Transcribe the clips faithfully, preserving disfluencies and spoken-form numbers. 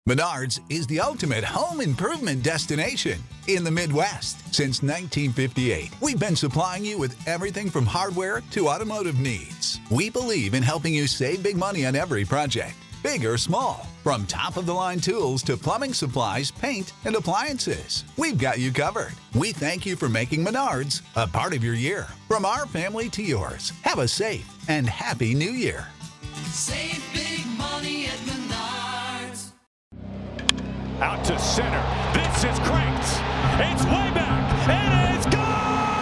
Menards is the ultimate home improvement destination in the Midwest. Since nineteen fifty-eight, we've been supplying you with everything from hardware to automotive needs. We believe in helping you save big money on every project, big or small. From top-of-the-line tools to plumbing supplies, paint, and appliances, we've got you covered. We thank you for making Menards a part of your year. From our family to yours, have a safe and happy New Year. Save big money at Menards. Out to center. This is cranked. It's way back. It is gone!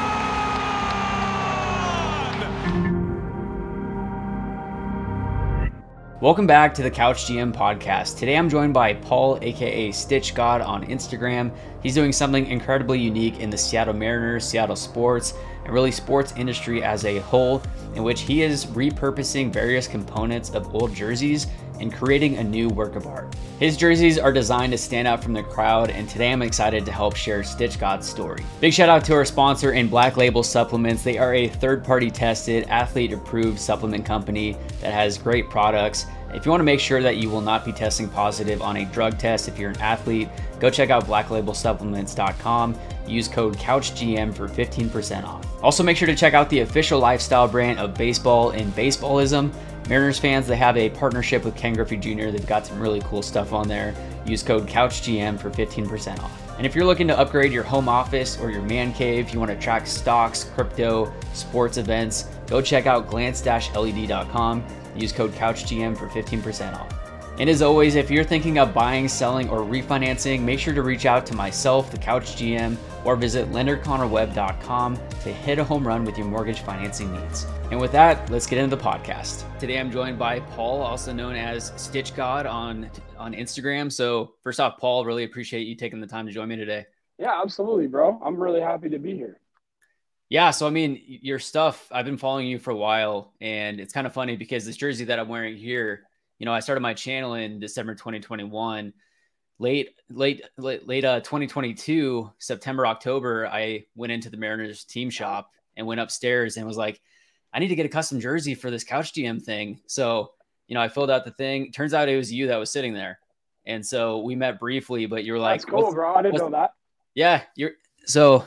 Welcome back to the Couch G M podcast. Today I'm joined by Paul, aka Stitch God on Instagram. He's doing something incredibly unique in the Seattle Mariners, Seattle sports, and really sports industry as a whole, in which he is repurposing various components of old jerseys and creating a new work of art. His jerseys are designed to stand out from the crowd, and today I'm excited to help share Stitch God's story. Big shout out to our sponsor in Black Label Supplements. They are a third-party tested, athlete-approved supplement company that has great products. If you want to make sure that you will not be testing positive on a drug test if you're an athlete, go check out black label supplements dot com. Use code couch G M for fifteen percent off. Also, make sure to check out the official lifestyle brand of baseball and baseballism. Mariners fans, they have a partnership with Ken Griffey Junior They've got some really cool stuff on there. Use code couch G M for fifteen percent off. And if you're looking to upgrade your home office or your man cave, you want to track stocks, crypto, sports events, go check out glance dash L E D dot com. Use code couch G M for fifteen percent off. And as always, if you're thinking of buying, selling, or refinancing, make sure to reach out to myself, the Couch G M, or visit lender connor webb dot com to hit a home run with your mortgage financing needs. And with that, let's get into the podcast. Today I'm joined by Paul, also known as Stitch God on, on Instagram. So first off, Paul, really appreciate you taking the time to join me today. Yeah, absolutely, bro. I'm really happy to be here. Yeah, so I mean, your stuff, I've been following you for a while, and it's kind of funny because this jersey that I'm wearing here, you know, I started my channel in December twenty twenty-one. Late, late, late, late uh, twenty twenty-two, September, October, I went into the Mariners team shop and went upstairs and was like, I need to get a custom jersey for this Couch G M thing. So, you know, I filled out the thing. Turns out it was you that was sitting there. And so we met briefly, but you were like, that's cool, bro. I didn't know that. Yeah, you're so.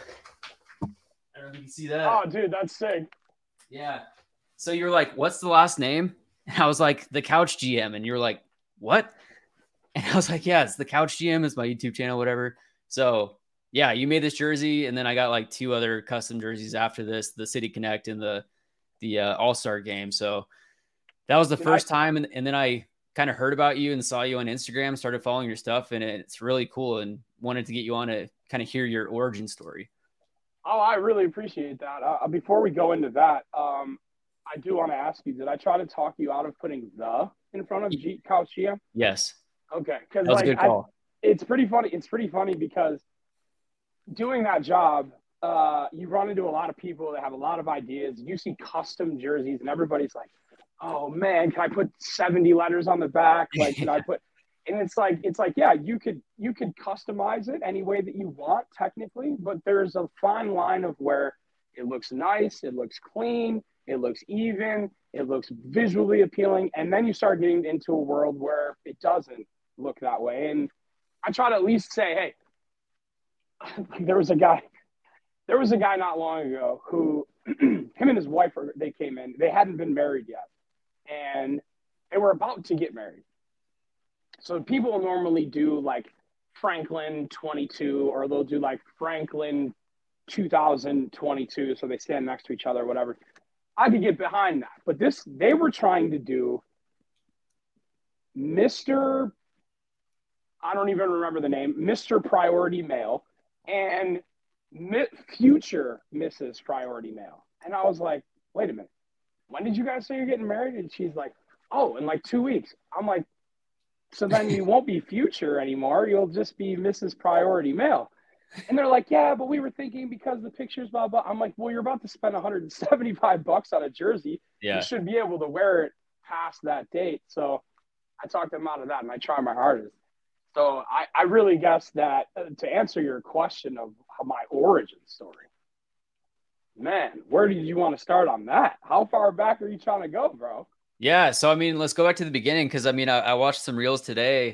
I don't know if you can see that. Oh, dude, that's sick. Yeah. So you're like, what's the last name? And I was like, the Couch G M. And you're like, what? And I was like, yeah, it's the Couch G M. It's my YouTube channel, whatever. So yeah, you made this jersey. And then I got like two other custom jerseys after this, the City Connect and the, the uh, All-Star game. So that was the Did first I- time. And, and then I kind of heard about you and saw you on Instagram, started following your stuff. And it's really cool and wanted to get you on to kind of hear your origin story. Oh, I really appreciate that. Uh, before we go into that, um, I do want to ask you, did I try to talk you out of putting the in front of G- Couch G M? Yes. Okay. Because that was like, a good call. I, it's pretty funny. It's pretty funny because doing that job, uh, you run into a lot of people that have a lot of ideas. You see custom jerseys and everybody's like, oh man, can I put seventy letters on the back? Like, can I put – and it's like, it's like, yeah, you could, you could customize it any way that you want technically, but there's a fine line of where it looks nice, it looks clean, it looks even, it looks visually appealing. And then you start getting into a world where it doesn't look that way. And I try to at least say, hey, there was a guy, there was a guy not long ago who him and his wife, they came in, they hadn't been married yet. And they were about to get married. So people normally do like Franklin twenty-two, or they'll do like Franklin two thousand twenty-two. So they stand next to each other, whatever. I could get behind that. But this, they were trying to do Mister I don't even remember the name, Mister Priority Male and Mi- future Missus Priority Male. And I was like, wait a minute. When did you guys say you're getting married? And she's like, oh, in like two weeks. I'm like, so then you won't be future anymore. You'll just be Missus Priority Male. And they're like, yeah, but we were thinking because the pictures, blah, blah. I'm like, well, you're about to spend one hundred seventy-five bucks on a jersey. Yeah. You should be able to wear it past that date. So I talked them out of that, and I try my hardest. So I, I really guess that uh, to answer your question of how my origin story, man, where did you want to start on that? How far back are you trying to go, bro? Yeah. So, I mean, let's go back to the beginning. Cause I mean, I, I watched some reels today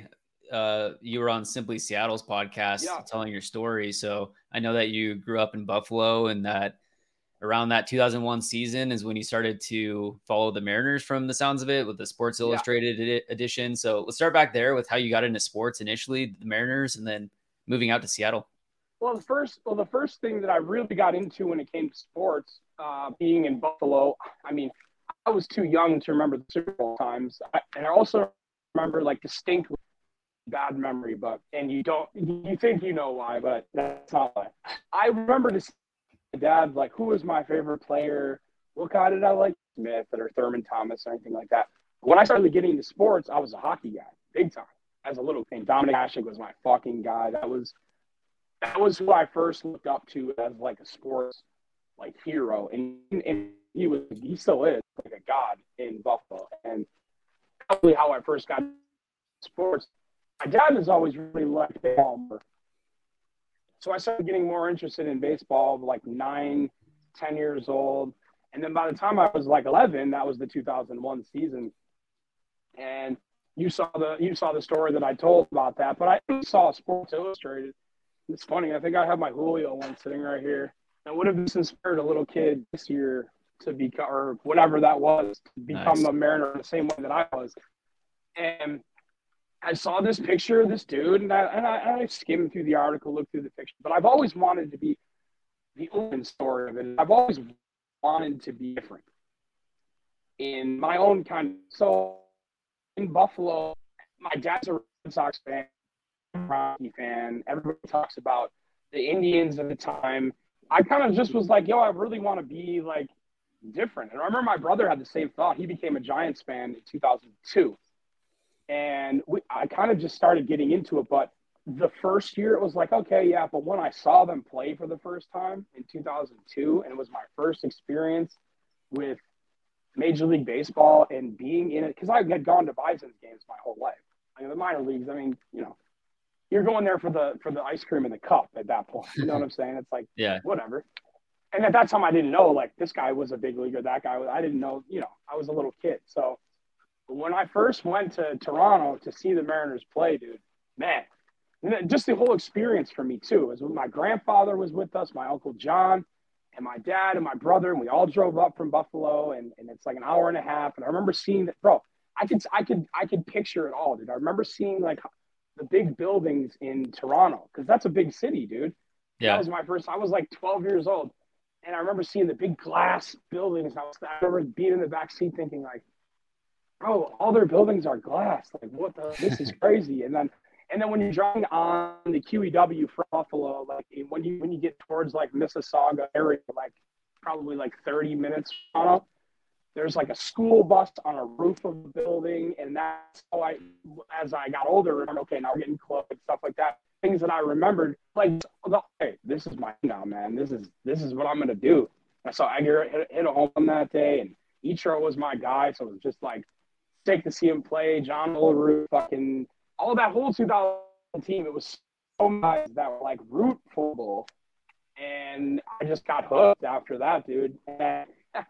uh, you were on Simply Seattle's podcast Yeah. telling your story. So I know that you grew up in Buffalo, and that around that two thousand one season is when you started to follow the Mariners from the sounds of it with the Sports Illustrated yeah. edi- edition. So let's start back there with how you got into sports initially, the Mariners, and then moving out to Seattle. Well, the first, well, the first thing that I really got into when it came to sports, uh, being in Buffalo, I mean, I was too young to remember the Super Bowl times. I, and I also remember like distinctly bad memory, but, and you don't, you think you know why, but that's not why. I remember this dad, like, who was my favorite player? What guy did I like? Smith or Thurman Thomas or anything like that. When I started getting into sports, I was a hockey guy, big time, as a little thing. Dominic Hasek was my fucking guy. That was that was who I first looked up to as like a sports like hero, and and he was he still is like a god in Buffalo. And probably how I first got into sports. My dad has always really liked baseball. So I started getting more interested in baseball like nine, ten years old. And then by the time I was like eleven, that was the two thousand one season. And you saw the you saw the story that I told about that. But I saw Sports Illustrated. It's funny. I think I have my Julio one sitting right here. And would have just inspired a little kid this year to become, or whatever that was, to become Nice. a Mariner the same way that I was. And I saw this picture of this dude, and I, and I, and I skimmed through the article, looked through the picture. But I've always wanted to be the open story of it. I've always wanted to be different in my own kind of. So in Buffalo, my dad's a Red Sox fan, Rocky fan. Everybody talks about the Indians at the time. I kind of just was like, yo, I really want to be like different. And I remember my brother had the same thought. He became a Giants fan in two thousand two. And we, I kind of just started getting into it. But the first year it was like, okay, yeah. But when I saw them play for the first time in two thousand two, and it was my first experience with Major League Baseball and being in it, because I had gone to Bison's games my whole life. I mean, the minor leagues, I mean, you know, you're going there for the for the ice cream and the cup at that point. You know what I'm saying? It's like, Yeah. whatever. And at that time, I didn't know, like, this guy was a big leaguer, that guy was, I didn't know, you know, I was a little kid. So when I first went to Toronto to see the Mariners play, dude, man, just the whole experience for me, too. Was when my grandfather was with us, my Uncle John, and my dad and my brother, and we all drove up from Buffalo, and, and it's like an hour and a half. And I remember seeing that, bro, I could, I could, I could picture it all, dude. I remember seeing, like, the big buildings in Toronto, because that's a big city, dude. Yeah. That was my first, I was like twelve years old. And I remember seeing the big glass buildings. I, was, I remember being in the back seat thinking, like, bro, all their buildings are glass. Like, what the, this is crazy. And then, and then when you're driving on the Q E W from Buffalo, like when you, when you get towards like Mississauga area, like probably like thirty minutes from Toronto, there's like a school bus on a roof of the building. And that's how I, as I got older, remember, okay, now we're getting close and stuff like that. Things that I remembered, like, hey, this is my now, man. This is this is what I'm gonna do. I saw Edgar hit, hit a home run that day, and Ichiro was my guy, so it was just like sick to see him play. John Olerud, fucking all that whole two thousand team. It was so nice that were like root football, and I just got hooked after that, dude. And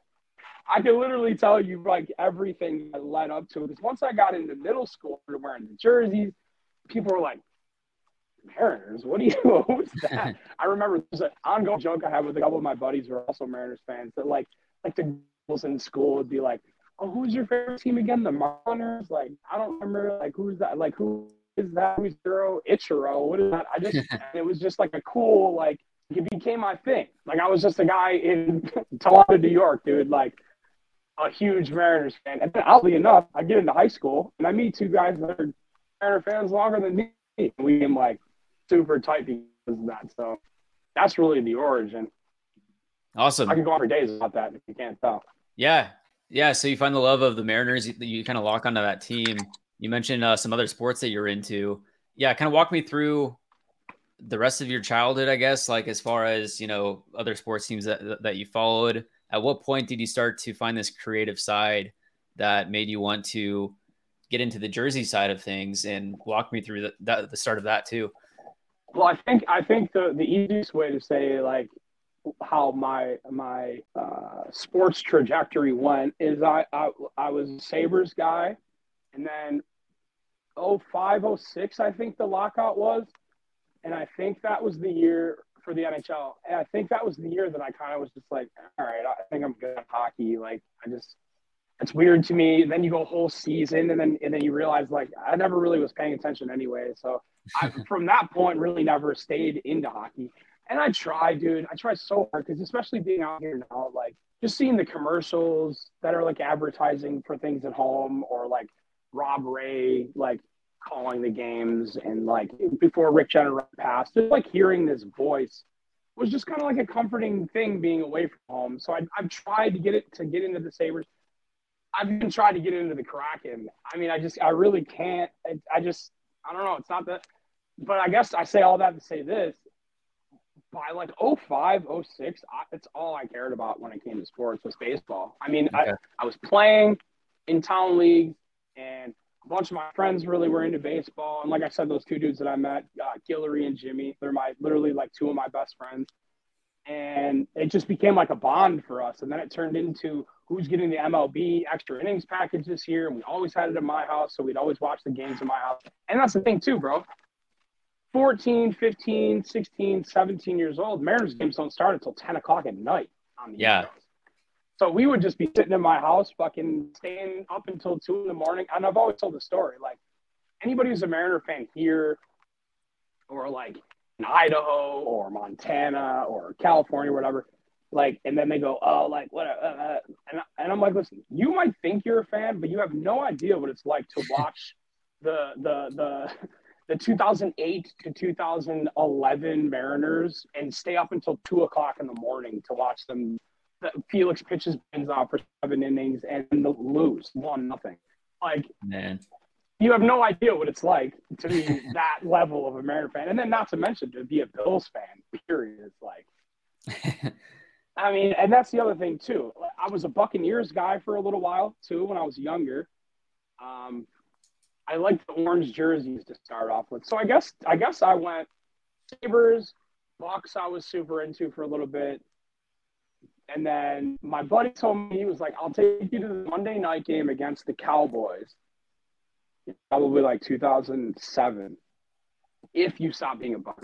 I can literally tell you like everything that led up to it. Because once I got into middle school, we were wearing the jerseys. People were like, Mariners, what do you, what was that? I remember there's an ongoing joke I had with a couple of my buddies who are also Mariners fans that like, like the girls in school would be like, oh, who's your favorite team again? The Mariners? Like, I don't remember, like, who's that? Like, who is that? Who's Ichiro? Ichiro? What is that? I just, it was just like a cool, like, it became my thing. Like, I was just a guy in Toronto, New York, dude, like, a huge Mariners fan. And then, oddly enough, I get into high school, and I meet two guys that are Mariner fans longer than me. We became, like, super tight because of that. So that's really the origin. Awesome. I can go on for days about that if you can't tell. Yeah. Yeah. So you find the love of the Mariners, you, you kind of lock onto that team. You mentioned uh, some other sports that you're into. Yeah. Kind of walk me through the rest of your childhood, I guess, like as far as, you know, other sports teams that, that you followed. At what point did you start to find this creative side that made you want to get into the jersey side of things, and walk me through the, that, the start of that too? Well, I think I think the, the easiest way to say like how my my uh, sports trajectory went is I, I I was a Sabres guy, and then oh five, oh six, I think the lockout was. And I think that was the year for the N H L. And I think that was the year that I kind of was just like, all right, I think I'm good at hockey. Like, I just, it's weird to me. And then you go a whole season, and then and then you realize, like, I never really was paying attention anyway. So I, from that point, really never stayed into hockey. And I tried, dude. I tried so hard because especially being out here now, like, just seeing the commercials that are, like, advertising for things at home, or, like, Rob Ray, like, calling the games, and, like, before Rick Jenner passed, just, like, hearing this voice was just kind of like a comforting thing being away from home. So I, I've tried to get it to get into the Sabres. I've even tried to get into the Kraken. I mean, I just, I really can't. I, I just, I don't know. It's not that, but I guess I say all that to say this. By like oh five, oh six, I, it's all I cared about when it came to sports was baseball. I mean, okay. I, I was playing in town leagues, and a bunch of my friends really were into baseball. And like I said, those two dudes that I met, uh, Guillory and Jimmy, they're my, literally like two of my best friends. And it just became like a bond for us. And then it turned into who's getting the M L B extra innings package this year. And we always had it at my house, so we'd always watch the games in my house. And that's the thing too, bro. fourteen, fifteen, sixteen, seventeen years old, Mariners games don't start until ten o'clock at night on the Yeah. East Coast. So we would just be sitting in my house, fucking staying up until two in the morning. And I've always told the story, like, anybody who's a Mariner fan here, or like in Idaho or Montana or California, whatever, like, and then they go, oh, like, what, uh, uh, and, and I'm like, listen, you might think you're a fan, but you have no idea what it's like to watch the, the, the, the two thousand eight to two thousand eleven Mariners and stay up until two o'clock in the morning to watch them. Felix pitches Benz off for seven innings and lose one nothing. Like, man, you have no idea what it's like to be that level of a Mariner fan, and then not to mention to be a Bills fan. Period. It's like, I mean, and that's the other thing too. I was a Buccaneers guy for a little while too when I was younger. Um, I liked the orange jerseys to start off with, so I guess I guess I went Sabres, Bucks. I was super into for a little bit. And then my buddy told me, he was like, I'll take you to the Monday night game against the Cowboys, probably like two thousand seven, if you stop being a Bucs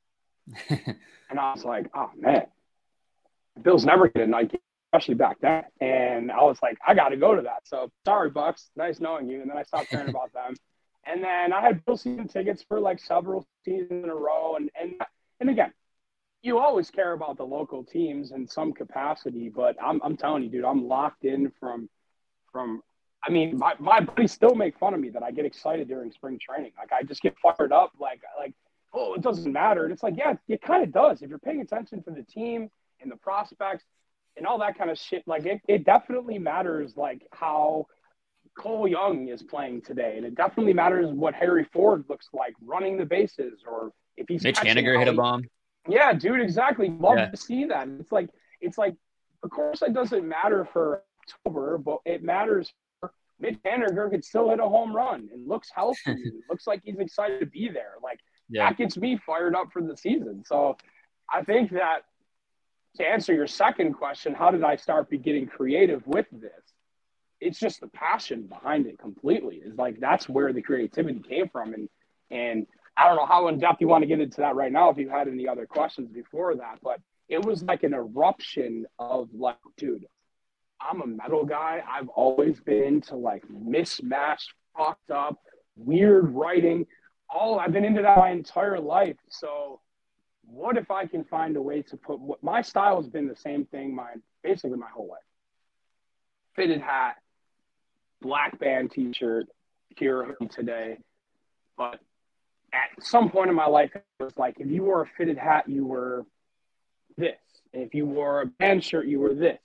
fan. And I was like, oh, man, the Bills never get a night game, especially back then. And I was like, I got to go to that. So sorry, Bucs, nice knowing you. And then I stopped caring about them. And then I had Bills season tickets for like several seasons in a row. And, and, and again, you always care about the local teams in some capacity, but I'm I'm telling you, dude, I'm locked in from from. I mean, my, my buddies still make fun of me that I get excited during spring training. Like, I just get fired up. Like like oh, it doesn't matter. And it's like, yeah, it kind of does if you're paying attention to the team and the prospects and all that kind of shit. Like, it it definitely matters. Like how Cole Young is playing today, and it definitely matters what Harry Ford looks like running the bases, or if he's Mitch Haniger hit a bomb. Yeah, dude, exactly. Love yeah. to see that. It's like, it's like, of course, it doesn't matter for October, but it matters for Mitch Haniger could still hit a home run and looks healthy. And looks like he's excited to be there. Like, yeah. that gets me fired up for the season. So I think that to answer your second question, how did I start be getting creative with this? It's just the passion behind it completely. It's like, that's where the creativity came from. And, and, I don't know how in depth you want to get into that right now if you had any other questions before that, but it was like an eruption of like, dude, I'm a metal guy. I've always been to like mismatched, fucked up, weird writing. All I've been into that my entire life. So what if I can find a way to put what my style has been the same thing my basically my whole life. Fitted hat, black band t-shirt here today, but at some point in my life, it was like, if you wore a fitted hat, you were this. If you wore a band shirt, you were this.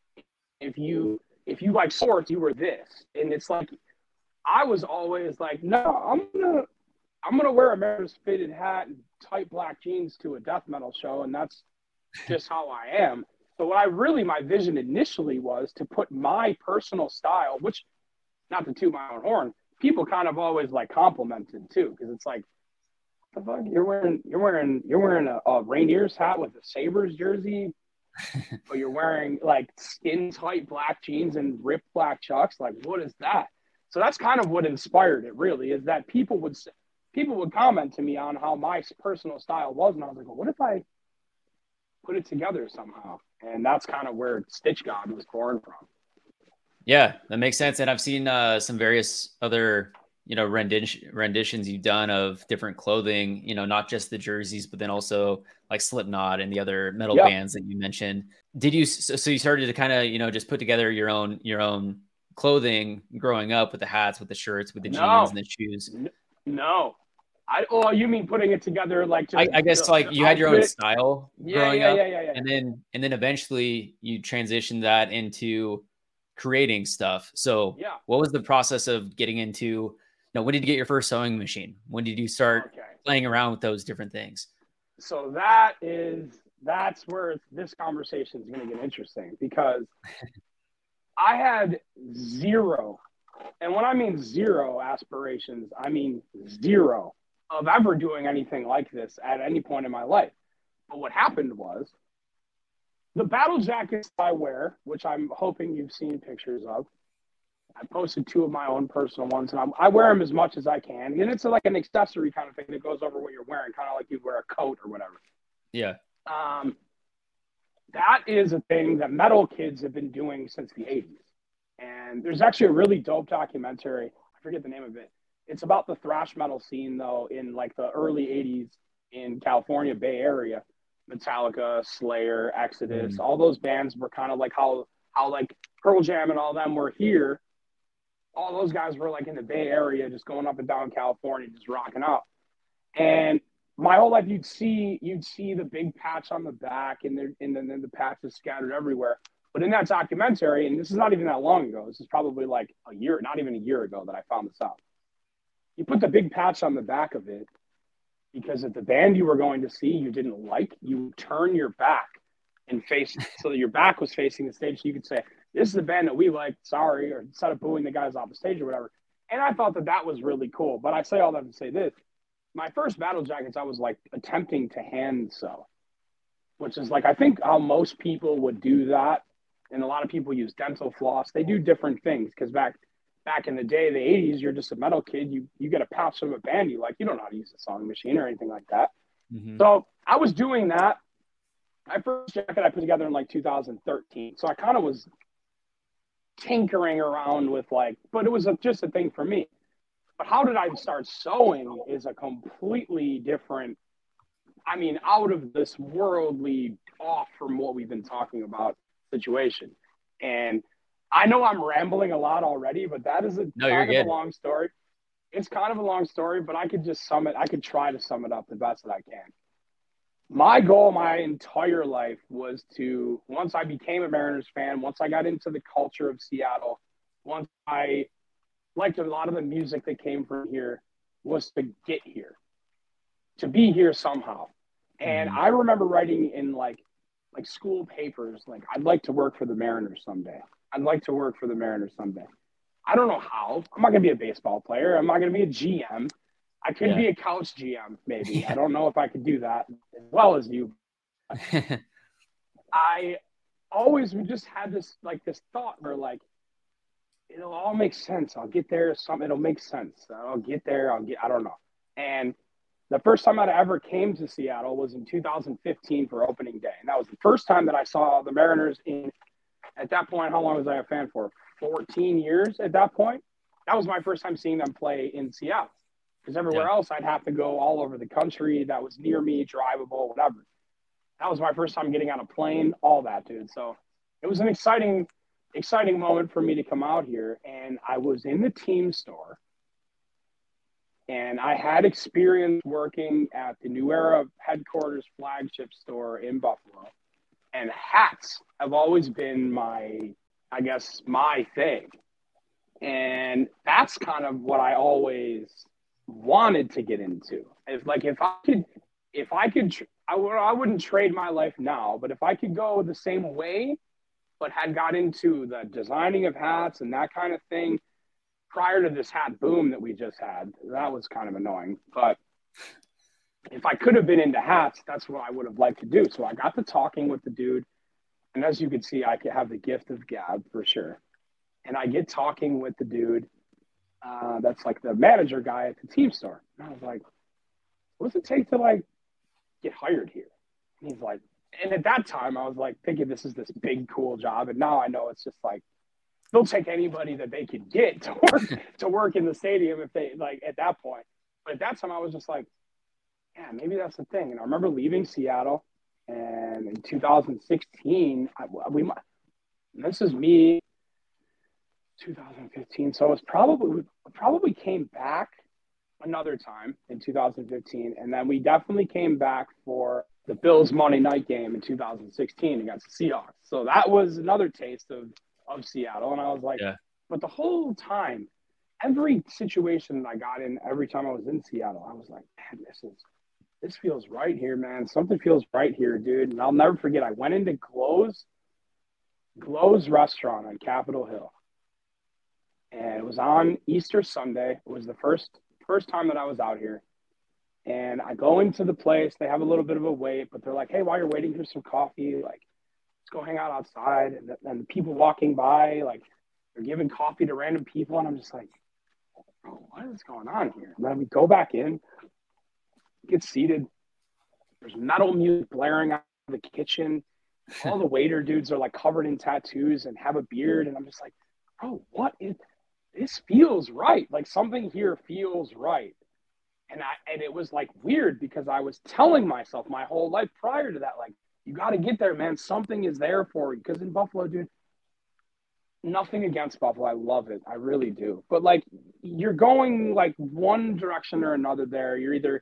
If you if you like sports, you were this. And it's like, I was always like, no, I'm gonna I'm gonna wear a Mariners fitted hat and tight black jeans to a death metal show, and that's just how I am. So what I really, my vision initially was to put my personal style, which, not to toot my own horn, people kind of always like complimented too, because it's like, the fuck? You're wearing you're wearing you're wearing a, a Rainiers hat with a Sabres jersey, but you're wearing like skin tight black jeans and ripped black chucks. Like, what is that? So that's kind of what inspired it, really, is that people would say, people would comment to me on how my personal style was, and I was like, well, what if I put it together somehow? And that's kind of where Stitch God was born from. Yeah, that makes sense. And I've seen uh, some various other, you know, rendition, renditions you've done of different clothing, you know, not just the jerseys, but then also like Slipknot and the other metal Yep. bands that you mentioned. Did you, so, so you started to kind of, you know, just put together your own, your own clothing growing up with the hats, with the shirts, with the No. jeans and the shoes? No. I, oh, you mean putting it together like just I, I guess the, like the you had your own outfit? style Yeah, growing yeah, up, yeah, yeah, yeah. and then and then eventually you transitioned that into creating stuff. So Yeah. what was the process of getting into, you know, when did you get your first sewing machine? When did you start Okay. playing around with those different things? So that is that's where this conversation is going to get interesting, because I had zero, and when I mean zero aspirations, I mean zero of ever doing anything like this at any point in my life. But what happened was the battle jackets I wear, which I'm hoping you've seen pictures of. I posted two of my own personal ones, and I'm, I wear them as much as I can. And it's like an accessory kind of thing that goes over what you're wearing, kind of like you wear a coat or whatever. Yeah. Um, that is a thing that metal kids have been doing since the eighties. And there's actually a really dope documentary. I forget the name of it. It's about the thrash metal scene, though, in like the early eighties in California, Bay Area. Metallica, Slayer, Exodus, Mm. all those bands were kind of like how, how like Pearl Jam and all them were here. All those guys were like in the Bay Area, just going up and down California, just rocking out. And my whole life, you'd see you'd see the big patch on the back, and then and then the patches scattered everywhere. But in that documentary, and this is not even that long ago, this is probably like a year, not even a year ago that I found this out. You put the big patch on the back of it because if the band you were going to see you didn't like, you turn your back and face so that your back was facing the stage, so you could say, this is the band that we like, sorry, or instead of booing the guys off the stage or whatever. And I thought that that was really cool. But I say all that to say this. My first battle jackets, I was like attempting to hand sew, which is like, I think how most people would do that. And a lot of people use dental floss. They do different things because back back in the day, the eighties, you're just a metal kid. You you get a pouch from a band you like. You don't know how to use a sewing machine or anything like that. Mm-hmm. So I was doing that. My first jacket I put together in like two thousand thirteen. So I kind of was tinkering around with like, but it was a, just a thing for me. But how did I start sewing is a completely different, I mean, out of this worldly, off from what we've been talking about situation. And I know I'm rambling a lot already, but that is a No, you're kind of good. a long story. It's kind of a long story, but I could just sum it. I could try to sum it up the best that I can. My goal my entire life was to, once I became a Mariners fan, once I got into the culture of Seattle, once I liked a lot of the music that came from here, was to get here, to be here somehow. And Mhm. I remember writing in like, like school papers, like, I'd like to work for the Mariners someday. I'd like to work for the Mariners someday. I don't know how. I'm not going to be a baseball player. I'm not going to be a G M. I could Yeah. be a couch G M, maybe. I don't know if I could do that as well as you. I always just had this, like, this thought where, like, it'll all make sense. I'll get there. Some, it'll make sense. I'll get there. I'll get, I don't know. And the first time I ever came to Seattle was in two thousand fifteen for opening day. And that was the first time that I saw the Mariners in, at that point, how long was I a fan for? fourteen years at that point. That was my first time seeing them play in Seattle. Because everywhere Yeah. else, I'd have to go all over the country that was near me, drivable, whatever. That was my first time getting on a plane, all that, dude. So it was an exciting, exciting moment for me to come out here. And I was in the team store. And I had experience working at the New Era headquarters flagship store in Buffalo. And hats have always been my, I guess, my thing. And that's kind of what I always wanted to get into. If like, if I could, if I could, tr- I, w- I wouldn't trade my life now, but if I could go the same way, but had got into the designing of hats and that kind of thing prior to this hat boom that we just had, that was kind of annoying. But if I could have been into hats, that's what I would have liked to do. So I got to talking with the dude. And as you can see, I could have the gift of gab for sure. And I get talking with the dude. uh, that's like the manager guy at the team store. And I was like, what does it take to like get hired here? And he's like, and at that time I was like thinking this is this big, cool job. And now I know it's just like, they'll take anybody that they could get to work, to work in the stadium if they like at that point. But at that time I was just like, yeah, maybe that's the thing. And I remember leaving Seattle, and in two thousand sixteen, I, we this is me, two thousand fifteen. So it was probably we probably came back another time in two thousand fifteen, and then we definitely came back for the Bills Monday night game in two thousand sixteen against the Seahawks. So that was another taste of of Seattle, and I was like, yeah. But the whole time, every situation that I got in, every time I was in Seattle, I was like, man, this is. This feels right here, man. Something feels right here, dude. And I'll never forget, I went into Glow's, Glow's restaurant on Capitol Hill. And it was on Easter Sunday. It was the first first time that I was out here. And I go into the place. They have a little bit of a wait, but they're like, hey, while you're waiting, here's some coffee. Like, let's go hang out outside. And, and the people walking by, like, they're giving coffee to random people. And I'm just like, bro, what is going on here? And then we go back in. Get seated. There's metal music blaring out of the kitchen. All the waiter dudes are like covered in tattoos and have a beard. And I'm just like, bro, what is this? Feels right. Like something here feels right. And I and it was like weird because I was telling myself my whole life prior to that, like, you got to get there, man. Something is there for you. Because in Buffalo, dude, nothing against Buffalo. I love it. I really do. But like, you're going like one direction or another there. You're either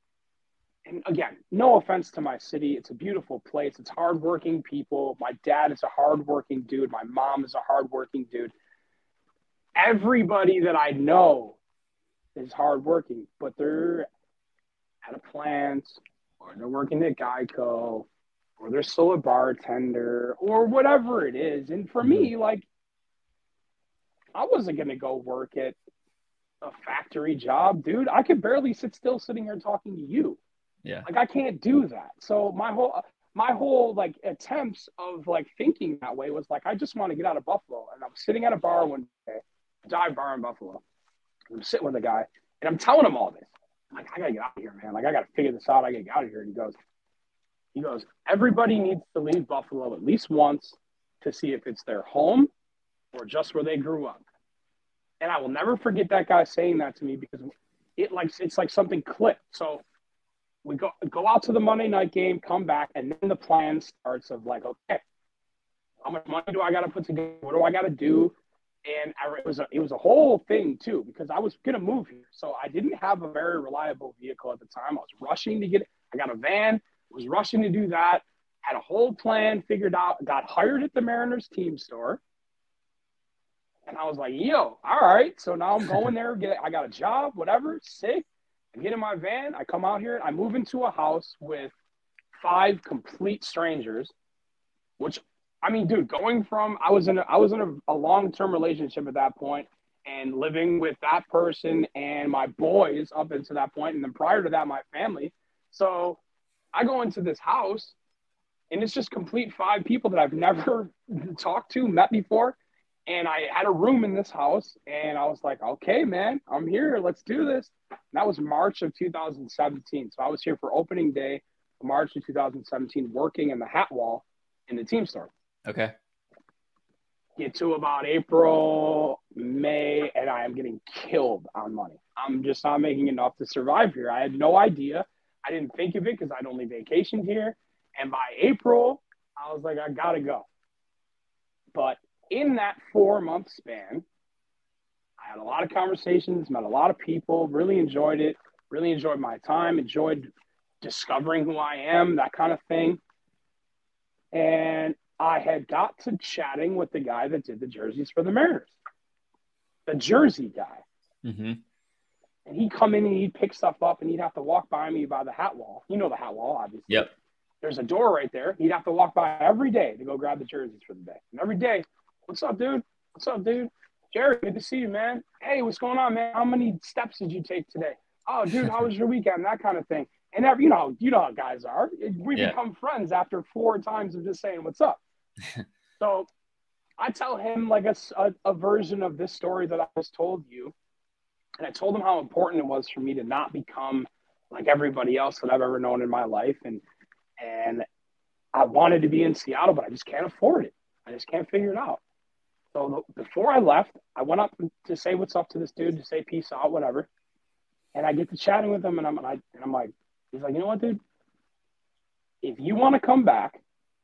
And again, no offense to my city. It's a beautiful place. It's hardworking people. My dad is a hardworking dude. My mom is a hardworking dude. Everybody that I know is hardworking, but they're at a plant, or they're working at Geico, or they're still a bartender, or whatever it is. And for me, like, I wasn't going to go work at a factory job, dude. I could barely sit still sitting here talking to you. Yeah. Like, I can't do that. So my whole, my whole like attempts of like thinking that way was like, I just want to get out of Buffalo. And I'm sitting at a bar one day, a dive bar in Buffalo. I'm sitting with a guy and I'm telling him all this. I'm like, I got to get out of here, man. Like, I got to figure this out. I got to get out of here. And he goes, he goes, everybody needs to leave Buffalo at least once to see if it's their home or just where they grew up. And I will never forget that guy saying that to me because it like, it's like something clicked. So we go go out to the Monday night game, come back, and then the plan starts of like, okay, how much money do I got to put together? What do I got to do? And I, it was a it was a whole thing too because I was gonna move here, so I didn't have a very reliable vehicle at the time. I was rushing to get. I got a van. Was rushing to do that. Had a whole plan figured out. Got hired at the Mariners team store, and I was like, yo, all right. So now I'm going there. Get I got a job, whatever. Sick. I get in my van, I come out here, I move into a house with five complete strangers, which, I mean, dude, going from, I was in a, I was in a, a long-term relationship at that point and living with that person and my boys up until that point, and then prior to that, my family. So I go into this house, and it's just complete five people that I've never talked to, met before. And I had a room in this house, and I was like, okay, man, I'm here. Let's do this. And that was March of two thousand seventeen. So I was here for opening day, March of two thousand seventeen, working in the hat wall in the team store. Okay. Get to about April, May, and I am getting killed on money. I'm just not making enough to survive here. I had no idea. I didn't think of it because I'd only vacationed here. And by April, I was like, I got to go. But in that four-month span, I had a lot of conversations, met a lot of people, really enjoyed it, really enjoyed my time, enjoyed discovering who I am, that kind of thing. And I had got to chatting with the guy that did the jerseys for the Mariners, the jersey guy. Mm-hmm. And he'd come in and he'd pick stuff up, and he'd have to walk by me by the hat wall. You know the hat wall, obviously. Yep. There's a door right there. He'd have to walk by every day to go grab the jerseys for the day. And every day, what's up, dude? What's up, dude? Jerry, good to see you, man. Hey, what's going on, man? How many steps did you take today? Oh, dude, how was your weekend? That kind of thing. And every, you know, you know how guys are. We yeah. become friends after four times of just saying what's up. So I tell him like a, a, a version of this story that I just told you. And I told him how important it was for me to not become like everybody else that I've ever known in my life. And, and I wanted to be in Seattle, but I just can't afford it. I just can't figure it out. So the, before I left, I went up to say what's up to this dude, to say peace out, whatever. And I get to chatting with him, and I'm, and, I, and I'm like, he's like, you know what, dude? If you want to come back,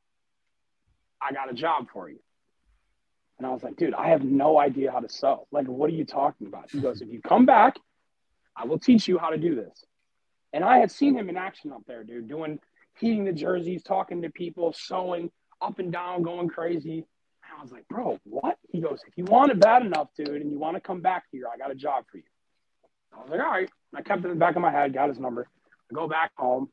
I got a job for you. And I was like, dude, I have no idea how to sew. Like, what are you talking about? He goes, if you come back, I will teach you how to do this. And I had seen him in action up there, dude, doing, heating the jerseys, talking to people, sewing up and down, going crazy. And I was like, bro, what? He goes, if you want it bad enough, dude, and you want to come back here, I got a job for you. I was like, all right. I kept it in the back of my head, got his number. I go back home.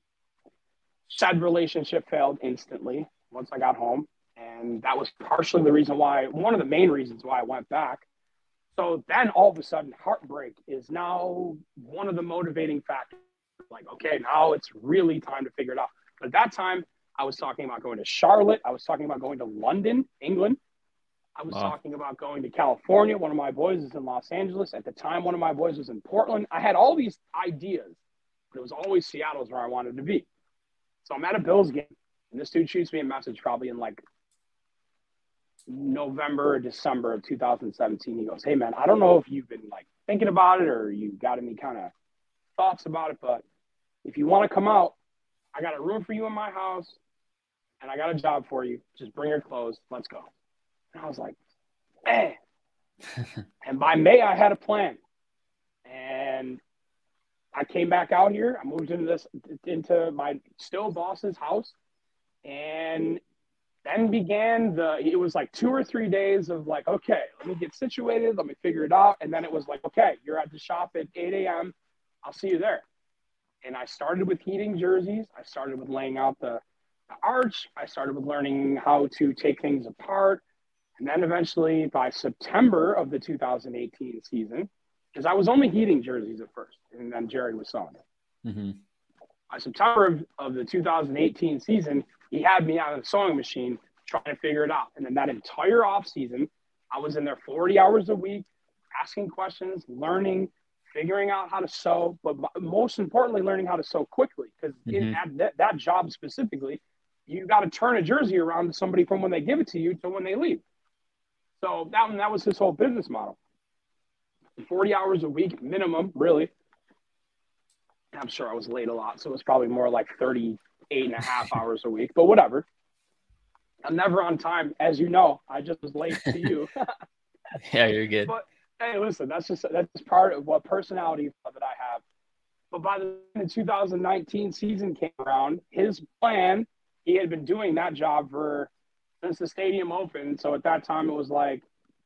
Said relationship failed instantly once I got home. And that was partially the reason why, one of the main reasons why I went back. So then all of a sudden, heartbreak is now one of the motivating factors. Like, okay, now it's really time to figure it out. But at that time, I was talking about going to Charlotte. I was talking about going to London, England. I was wow. talking about going to California. One of my boys is in Los Angeles. At the time, one of my boys was in Portland. I had all these ideas, but it was always Seattle's where I wanted to be. So I'm at a Bills game, and this dude shoots me a message probably in like November or December of two thousand seventeen. He goes, hey, man, I don't know if you've been like thinking about it or you got any kind of thoughts about it, but if you want to come out, I got a room for you in my house, and I got a job for you. Just bring your clothes. Let's go. And I was like, man. And by May, I had a plan. And I came back out here. I moved into this, into my still boss's house. And then began the, it was like two or three days of like, okay, let me get situated. Let me figure it out. And then it was like, okay, you're at the shop at eight a.m. I'll see you there. And I started with heating jerseys. I started with laying out the, the arch. I started with learning how to take things apart. And then eventually by September of the two thousand eighteen season, because I was only heating jerseys at first, and then Jerry was sewing it. Mm-hmm. By September of, of the two thousand eighteen season, he had me on a sewing machine trying to figure it out. And then that entire off season, I was in there forty hours a week, asking questions, learning, figuring out how to sew, but most importantly, learning how to sew quickly. Because mm-hmm. in that, that job specifically, you got to turn a jersey around to somebody from when they give it to you to when they leave. So that, that was his whole business model. forty hours a week minimum, really. I'm sure I was late a lot, so it was probably more like thirty-eight and a half hours a week, but whatever. I'm never on time. As you know, I just was late to you. Yeah, you're good. But hey, listen, that's just that's just part of what personality that I have. But by the two thousand nineteen season came around, his plan, he had been doing that job for since the stadium opened. So at that time, it was like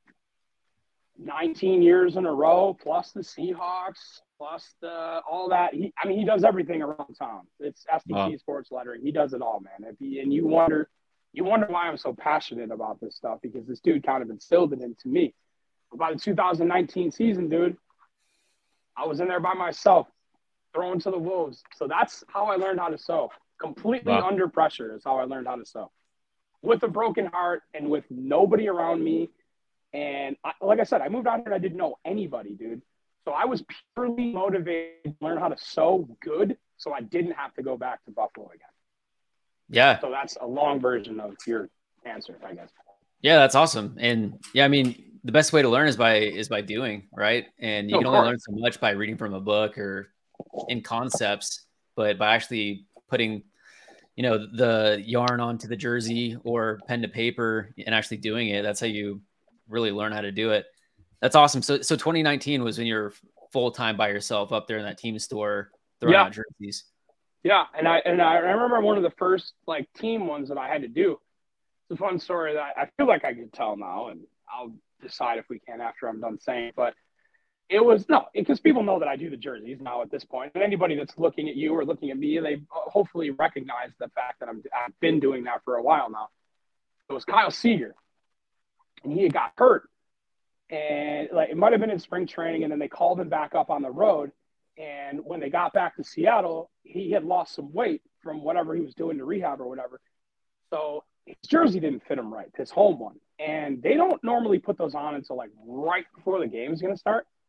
nineteen years in a row, plus the Seahawks, plus the all that. He, I mean, he does everything around town. It's S D T wow. Sports Lettering. He does it all, man. If he, and you wonder, you wonder why I'm so passionate about this stuff, because this dude kind of instilled it into me. But by the two thousand nineteen season, dude, I was in there by myself, thrown to the wolves. So that's how I learned how to sew. Completely wow. under pressure is how I learned how to sew. With a broken heart and with nobody around me. And I, like I said, I moved out here and I didn't know anybody, dude. So I was purely motivated to learn how to sew good so I didn't have to go back to Buffalo again. Yeah. So that's a long version of your answer, I guess. Yeah, that's awesome. And yeah, I mean, the best way to learn is by is by doing, right? And you oh, can only learn so much by reading from a book or in concepts, but by actually putting, you know, the yarn onto the jersey or pen to paper and actually doing it, that's how you really learn how to do it. That's awesome. So, so twenty nineteen was when you're full time by yourself up there in that team store throwing yeah. out jerseys. Yeah, and I and I remember one of the first like team ones that I had to do. It's a fun story that I feel like I could tell now, and I'll decide if we can after I'm done saying. But it was no, because people know that I do the jerseys now at this point, and anybody that's looking at you or looking at me, they hopefully recognize the fact that I'm I've been doing that for a while now. It was Kyle Seager, and he had got hurt. And like it might have been in spring training, and then they called him back up on the road. And when they got back to Seattle, he had lost some weight from whatever he was doing to rehab or whatever. So his jersey didn't fit him right, his home one. And they don't normally put those on until like right before the game is going to start.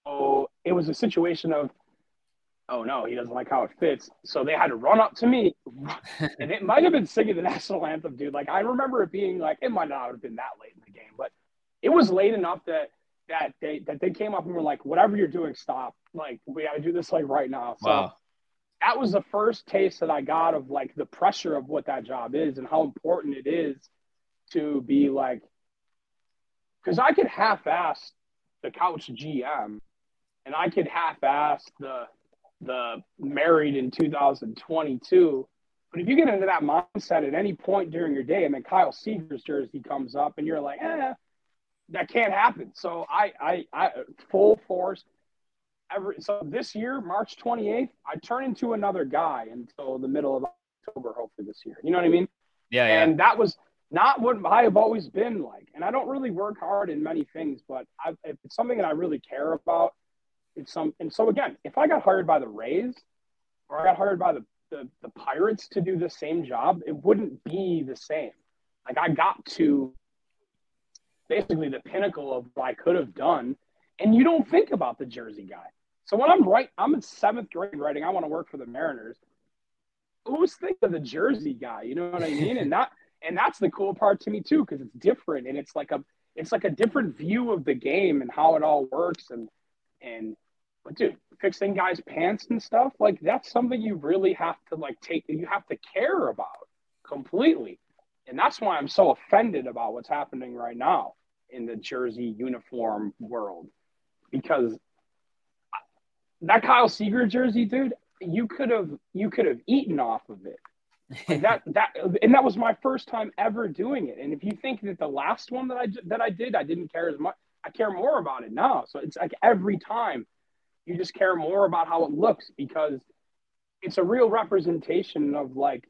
So it was a situation of, oh no, he doesn't like how it fits. So they had to run up to me, and it might have been singing the national anthem, dude. Like I remember it being like, it might not have been that late in the game, but it was late enough that that they that they came up and were like, whatever you're doing, stop. Like we got to do this like right now. So Wow. that was the first taste that I got of like the pressure of what that job is and how important it is to be like, because I could half-ass the couch G M, and I could half-ass the the married in two thousand twenty-two. But if you get into that mindset at any point during your day, and then Kyle Seager's jersey comes up, and you're like, eh, that can't happen. So I, I, I full force. Every, so this year, March twenty-eighth, I turn into another guy until the middle of October, hopefully this year. You know what I mean? Yeah, yeah. And that was not what I have always been like. And I don't really work hard in many things, but I, if it's something that I really care about, it's some. And so again, if I got hired by the Rays or I got hired by the, the, the Pirates to do the same job, it wouldn't be the same. Like I got to basically the pinnacle of what I could have done. And you don't think about the jersey guy. So when I'm right, I'm in seventh grade writing, I want to work for the Mariners. Who's thinking of the jersey guy? You know what I mean? And that, and that's the cool part to me too, because it's different and it's like a, it's like a different view of the game and how it all works. And, and, but dude, fixing guys' pants and stuff, like that's something you really have to like take, you have to care about completely. And that's why I'm so offended about what's happening right now in the jersey uniform world, because that Kyle Seager jersey, dude, you could have you could have eaten off of it. Like that that and that was my first time ever doing it. And if you think that the last one that I that I did, I didn't care as much, I care more about it now. So it's like every time you just care more about how it looks, because it's a real representation of like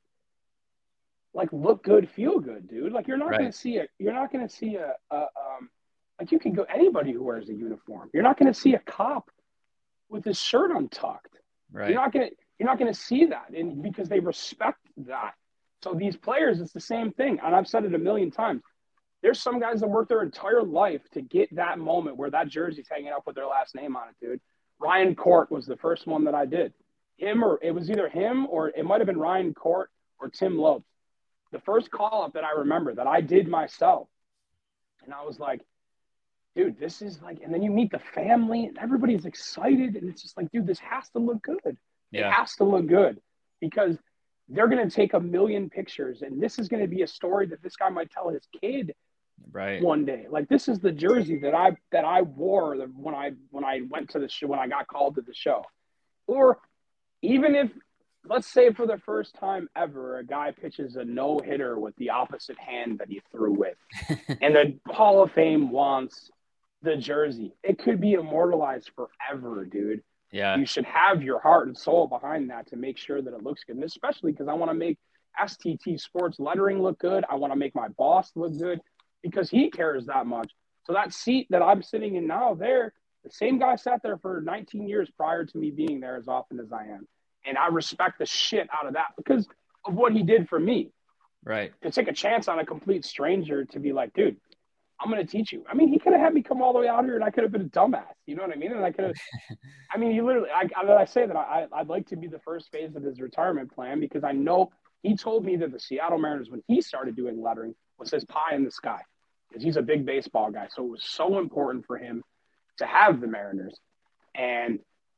like look good, feel good, dude. Like you're not Right. gonna see a you're not gonna see a, a um like you can go anybody who wears a uniform. You're not gonna see a cop with his shirt untucked. Right. You're not gonna you're not gonna see that, and because they respect that. So these players, it's the same thing, and I've said it a million times. There's some guys that work their entire life to get that moment where that jersey's hanging up with their last name on it, dude. Ryan Court was the first one that I did. Him or it was either him or it might have been Ryan Court or Tim Lopes. The first call up that I remember that I did myself, and I was like, dude, this is like, and then you meet the family and everybody's excited. And it's just like, dude, this has to look good. Yeah. It has to look good because they're going to take a million pictures. And this is going to be a story that this guy might tell his kid Right. one day. Like this is the jersey that I, that I wore when I, when I went to the show, when I got called to the show. Or even if, let's say for the first time ever, a guy pitches a no hitter with the opposite hand that he threw with, and the Hall of Fame wants the jersey. It could be immortalized forever, dude. Yeah. You should have your heart and soul behind that to make sure that it looks good. And especially because I want to make S T T Sports lettering look good. I want to make my boss look good because he cares that much. So that seat that I'm sitting in now there, the same guy sat there for nineteen years prior to me being there as often as I am. And I respect the shit out of that because of what he did for me. Right. To take a chance on a complete stranger to be like, dude, I'm going to teach you. I mean, he could have had me come all the way out here and I could have been a dumbass. You know what I mean? And I could have, I mean, he literally, I, I, I say that I, I'd like to be the first phase of his retirement plan because I know he told me that the Seattle Mariners, when he started doing lettering, was his pie in the sky because he's a big baseball guy. So it was so important for him to have the Mariners. And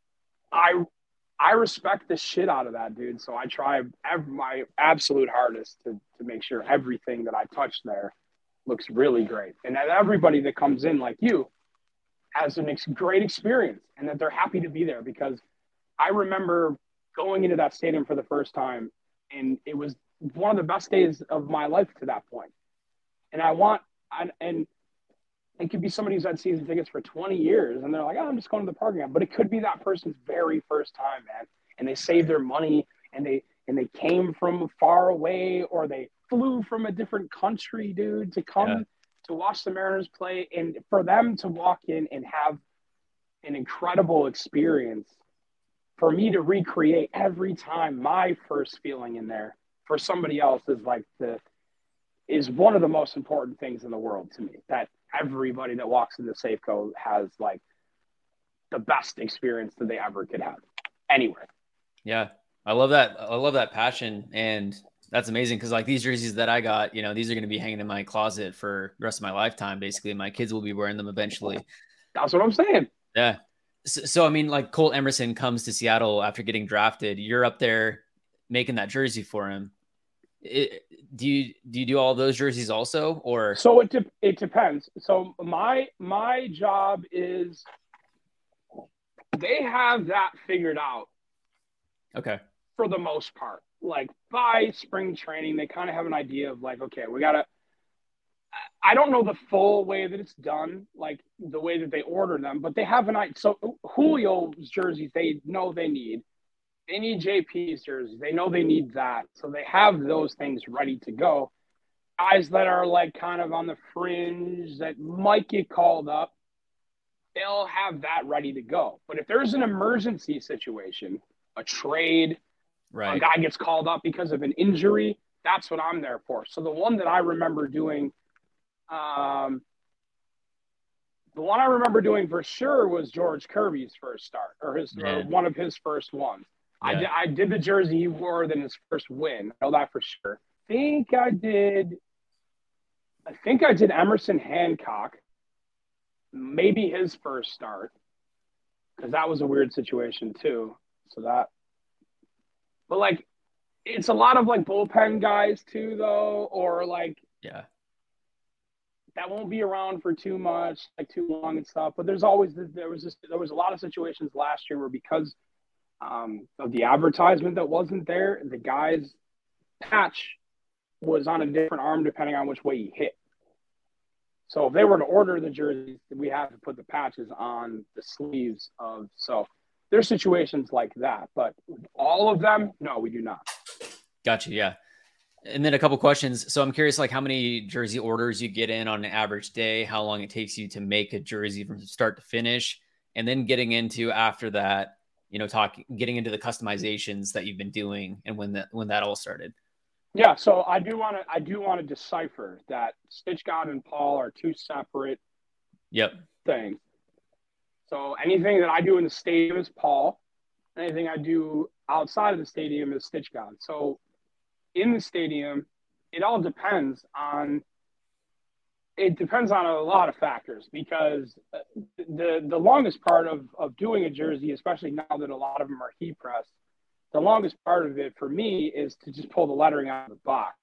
I, I respect the shit out of that, dude. So I try every, my absolute hardest to, to make sure everything that I touch there looks really great. And that everybody that comes in like you has a ex- great experience and that they're happy to be there, because I remember going into that stadium for the first time and it was one of the best days of my life to that point. And I want, and, and it could be somebody who's had season tickets for twenty years and they're like, oh, I'm just going to the parking lot. But it could be that person's very first time, man. And they saved their money and they, and they came from far away or they flew from a different country, dude, to come yeah. to watch the Mariners play. And for them to walk in and have an incredible experience, for me to recreate every time my first feeling in there for somebody else is like the, is one of the most important things in the world to me, that everybody that walks into Safeco has like the best experience that they ever could have anywhere. Yeah. I love that. I love that passion. And that's amazing. Cause like these jerseys that I got, you know, these are going to be hanging in my closet for the rest of my lifetime. Basically, my kids will be wearing them eventually. That's what I'm saying. Yeah. So, so I mean, like Colt Emerson comes to Seattle after getting drafted. You're up there making that jersey for him. It, do you do you do all those jerseys also, or so it de- it depends. So my my job is they have that figured out. Okay. For the most part, like by spring training, they kind of have an idea of like, okay, we gotta. I don't know the full way that it's done, like the way that they order them, but they have an idea. So Julio's jerseys, they know they need. They need J P's jerseys. They know they need that. So they have those things ready to go. Guys that are like kind of on the fringe that might get called up, they'll have that ready to go. But if there's an emergency situation, a trade, right, a guy gets called up because of an injury, that's what I'm there for. So the one that I remember doing, um, the one I remember doing for sure was George Kirby's first start, or his or one of his first ones. Yeah. I did I did the jersey he wore in his first win. I know that for sure. I think I did. I think I did Emerson Hancock, maybe his first start, because that was a weird situation too. So that, but like, it's a lot of like bullpen guys too, though, or like, yeah, that won't be around for too much, like too long and stuff. But there's always there was this, there was a lot of situations last year where because um, of the advertisement that wasn't there, the guy's patch was on a different arm depending on which way he hit. So if they were to order the jerseys, we have to put the patches on the sleeves of. So there's situations like that, but all of them, no, we do not. Gotcha. Yeah. And then a couple questions. So I'm curious, like how many jersey orders you get in on an average day, how long it takes you to make a jersey from start to finish, and then getting into after that, you know, talking, getting into the customizations that you've been doing and when that, when that all started. Yeah. So I do want to, I do want to decipher that Stitch God and Paul are two separate yep. things. So anything that I do in the stadium is Paul. Anything I do outside of the stadium is Stitch God. So in the stadium, it all depends on, it depends on a lot of factors, because the the longest part of, of doing a jersey, especially now that a lot of them are heat pressed, the longest part of it for me is to just pull the lettering out of the box.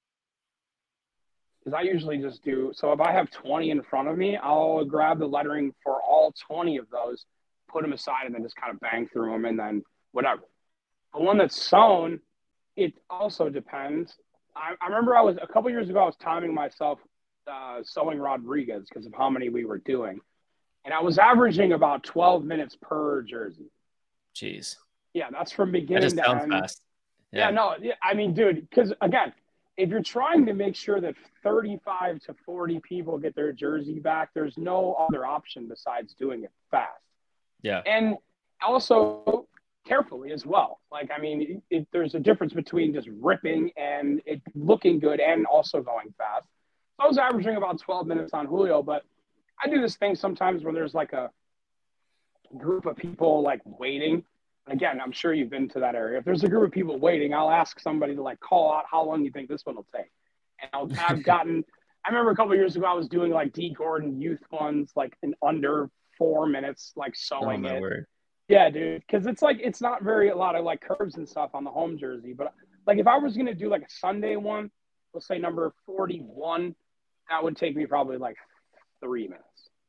Because I usually just do, so if I have twenty in front of me, I'll grab the lettering for all twenty of those, put them aside, and then just kind of bang through them and then whatever. The one that's sewn, it also depends. I, I remember I was, a couple years ago, I was timing myself uh, sewing Rodriguez because of how many we were doing. And I was averaging about twelve minutes per jersey. Jeez. Yeah, that's from beginning that just to sounds end. Fast. Yeah, yeah no, I mean, dude, because again, if you're trying to make sure that thirty-five to forty people get their jersey back, there's no other option besides doing it fast. Yeah. And also carefully as well. Like, I mean, it, it, there's a difference between just ripping and it looking good and also going fast. So I was averaging about twelve minutes on Julio, but I do this thing sometimes where there's like a group of people like waiting. Again, I'm sure you've been to that area. If there's a group of people waiting, I'll ask somebody to like call out how long you think this one will take. And I'll, I've gotten, I remember a couple of years ago, I was doing like D Gordon youth ones, like in under four minutes, like sewing oh, my it. Word. Yeah, dude. Cause it's like, it's not very, a lot of like curves and stuff on the home jersey. But like, if I was going to do like a Sunday one, let's say number forty-one, that would take me probably like three minutes.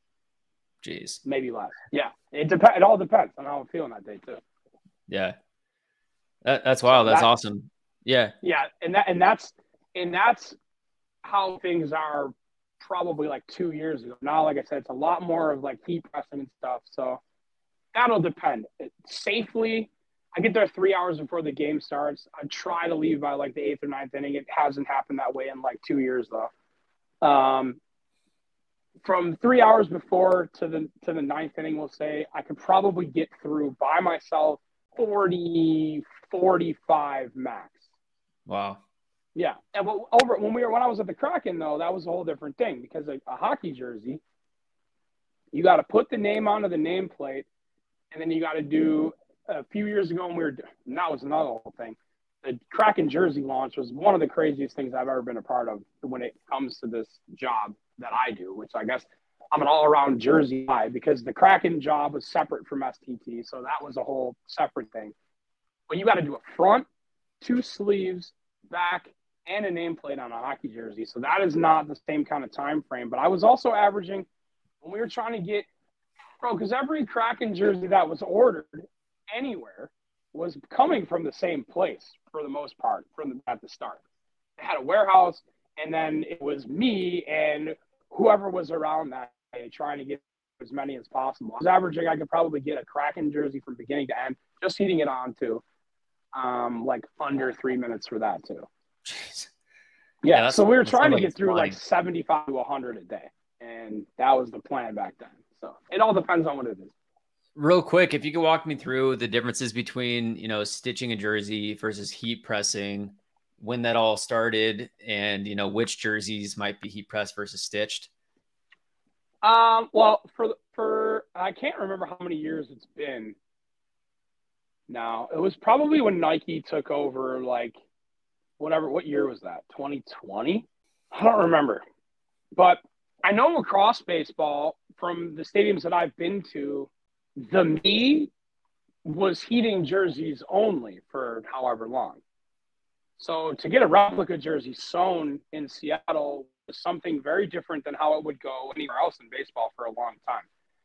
Jeez. Maybe less. Yeah. It depends. It all depends on how I'm feeling that day too. Yeah. That, that's wild. That's that, awesome. Yeah. Yeah. And that, and that's, and that's how things are probably like two years ago. Now, like I said, it's a lot more of like heat pressing and stuff. So that'll depend. Safely, I get there three hours before the game starts. I try to leave by like the eighth or ninth inning. It hasn't happened that way in like two years though. Um, from three hours before to the to the ninth inning, we'll say, I could probably get through by myself forty, forty-five max. Wow. Yeah. And over when we were when I was at the Kraken though, that was a whole different thing, because a, a hockey jersey, you got to put the name onto the nameplate, And then you got to do a few years ago when we were, and that was another whole thing. The Kraken jersey launch was one of the craziest things I've ever been a part of when it comes to this job that I do, which I guess I'm an all-around jersey guy because the Kraken job was separate from S T T, so that was a whole separate thing. But you got to do a front, two sleeves, back, and a nameplate on a hockey jersey. So that is not the same kind of time frame. But I was also averaging when we were trying to get, bro, because every Kraken jersey that was ordered anywhere was coming from the same place for the most part from the, at the start. It had a warehouse, and then it was me and whoever was around that day trying to get as many as possible. I was averaging, I could probably get a Kraken jersey from beginning to end, just heating it on too, um, like under three minutes for that too. Jeez. Yeah, Yeah, so we were trying to like get through flying. like seventy-five to one hundred a day, and that was the plan back then. So it all depends on what it is. Real quick, if you could walk me through the differences between, you know, stitching a jersey versus heat pressing, when that all started, and, you know, which jerseys might be heat pressed versus stitched. Um, well, for for I can't remember how many years it's been now. It was probably when Nike took over, like whatever. What year was that? twenty twenty? I don't remember, but I know lacrosse baseball from the stadiums that I've been to. The me was heating jerseys only for however long. So to get a replica jersey sewn in Seattle was something very different than how it would go anywhere else in baseball for a long time.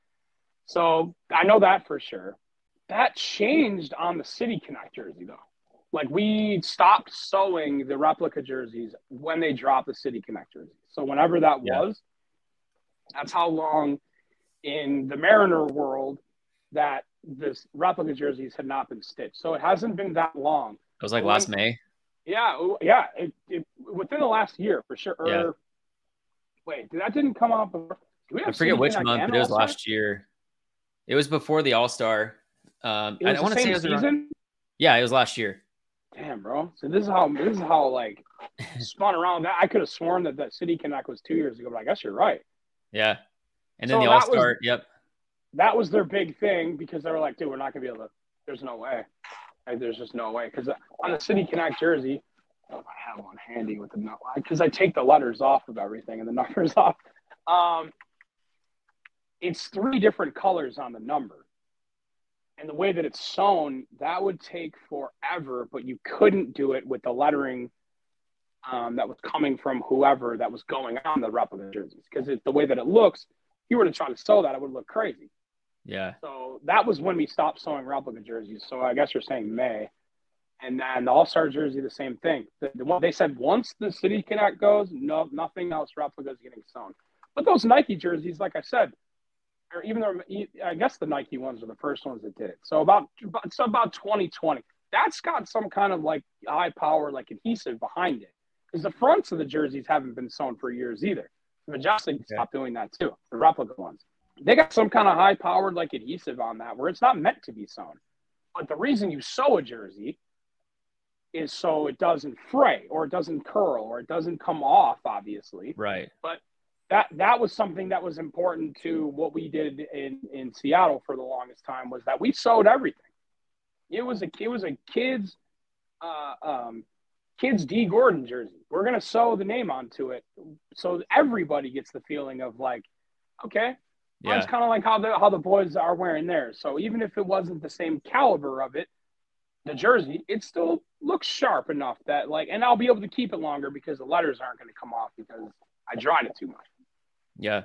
So I know that for sure. That changed on the City Connect jersey though. Like we stopped sewing the replica jerseys when they dropped the City Connect jersey. So whenever that Yeah. was, that's how long in the Mariner world that this replica jerseys had not been stitched. So it hasn't been that long. It was like When- last May. Yeah, yeah. It, it, within the last year, for sure. Or, Yeah. Wait, that didn't come out before? Do we have I forget City which Connect month, and but it was All-Star? last year. It was before the All-Star. Um, It was I, I want the to say same it was around- season? yeah, it was last year. Damn, bro. So this is how this is how like spun around. That I could have sworn that that City Connect was two years ago, but I guess you're right. Yeah. And then So the that was- All-Star. Yep. That was their big thing because they were like, dude, we're not gonna be able to. There's no way. Like, there's just no way because on the City Connect jersey, oh, I have one handy with the because I take the letters off of everything and the numbers off. Um, it's three different colors on the number. And the way that it's sewn, that would take forever, but you couldn't do it with the lettering um, that was coming from whoever that was going on the replica jerseys. Because the way that it looks, if you were to try to sew that, it would look crazy. Yeah. So that was when we stopped sewing replica jerseys. So I guess you're saying May. And then the All-Star jersey, the same thing. The, the one, they said once the City Connect goes, no, nothing else replica is getting sewn. But those Nike jerseys, like I said, or even though I guess the Nike ones are the first ones that did it. So about it's about twenty twenty. That's got some kind of like high power like adhesive behind it. Because the fronts of the jerseys haven't been sewn for years either. Majestic Okay. stopped doing that too, the replica ones. They got some kind of high powered like adhesive on that where it's not meant to be sewn. But the reason you sew a jersey is so it doesn't fray or it doesn't curl or it doesn't come off, obviously. Right. But that that was something that was important to what we did in, in Seattle for the longest time was that we sewed everything. It was a it was a kids uh, um, kids D Gordon jersey. We're gonna sew the name onto it so everybody gets the feeling of like, okay, Yeah. it's kind of like how the how the boys are wearing theirs. So even if it wasn't the same caliber of it, the jersey, it still looks sharp enough that like, and I'll be able to keep it longer because the letters aren't going to come off because I dried it too much. Yeah.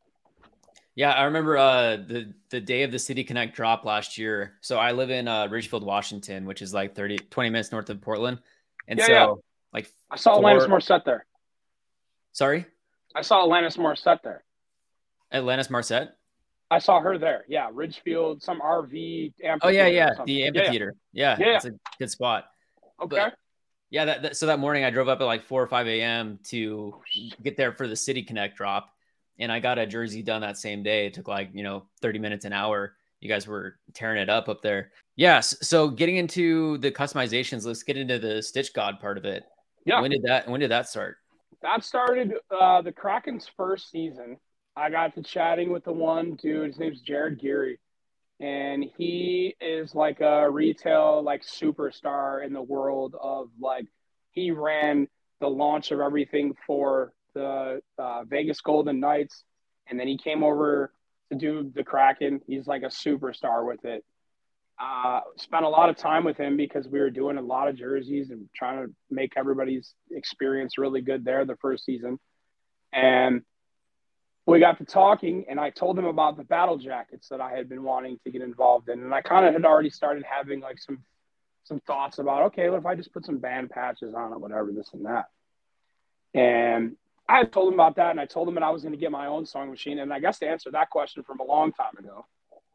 Yeah, I remember uh, the the day of the City Connect drop last year. So I live in uh, Ridgefield, Washington, which is like thirty, twenty minutes north of Portland. And Yeah, so yeah. like I saw four- Alanis Morissette there. Sorry? I saw Alanis Morissette there. Atlantis Marset? I saw her there. Yeah, Ridgefield, some R V Oh amphitheater. yeah, or yeah. something. The Yeah, amphitheater. Yeah. Yeah, yeah. It's a good spot. yeah. Okay. But- Yeah, that, that so that morning I drove up at like four or five a.m. to get there for the City Connect drop, and I got a jersey done that same day. It took like you know thirty minutes, an hour. You guys were tearing it up up there. Yes. So getting into the customizations, let's get into the Stitch God part of it. Yeah. When did that When did that start? That started uh, the Kraken's first season. I got to chatting with the one dude. His name's Jared Geary. and he is like a retail like superstar in the world of like he ran the launch of everything for the uh, Vegas Golden Knights, and then he came over to do the Kraken. He's like a superstar with it. Uh, spent a lot of time with him because we were doing a lot of jerseys and trying to make everybody's experience really good there the first season. And we got to talking, and I told him about the battle jackets that I had been wanting to get involved in. And I kind of had already started having like some some thoughts about, okay, what if I just put some band patches on it, whatever, this and that. And I had told him about that, and I told him that I was going to get my own sewing machine. And I guess to answer that question from a long time ago,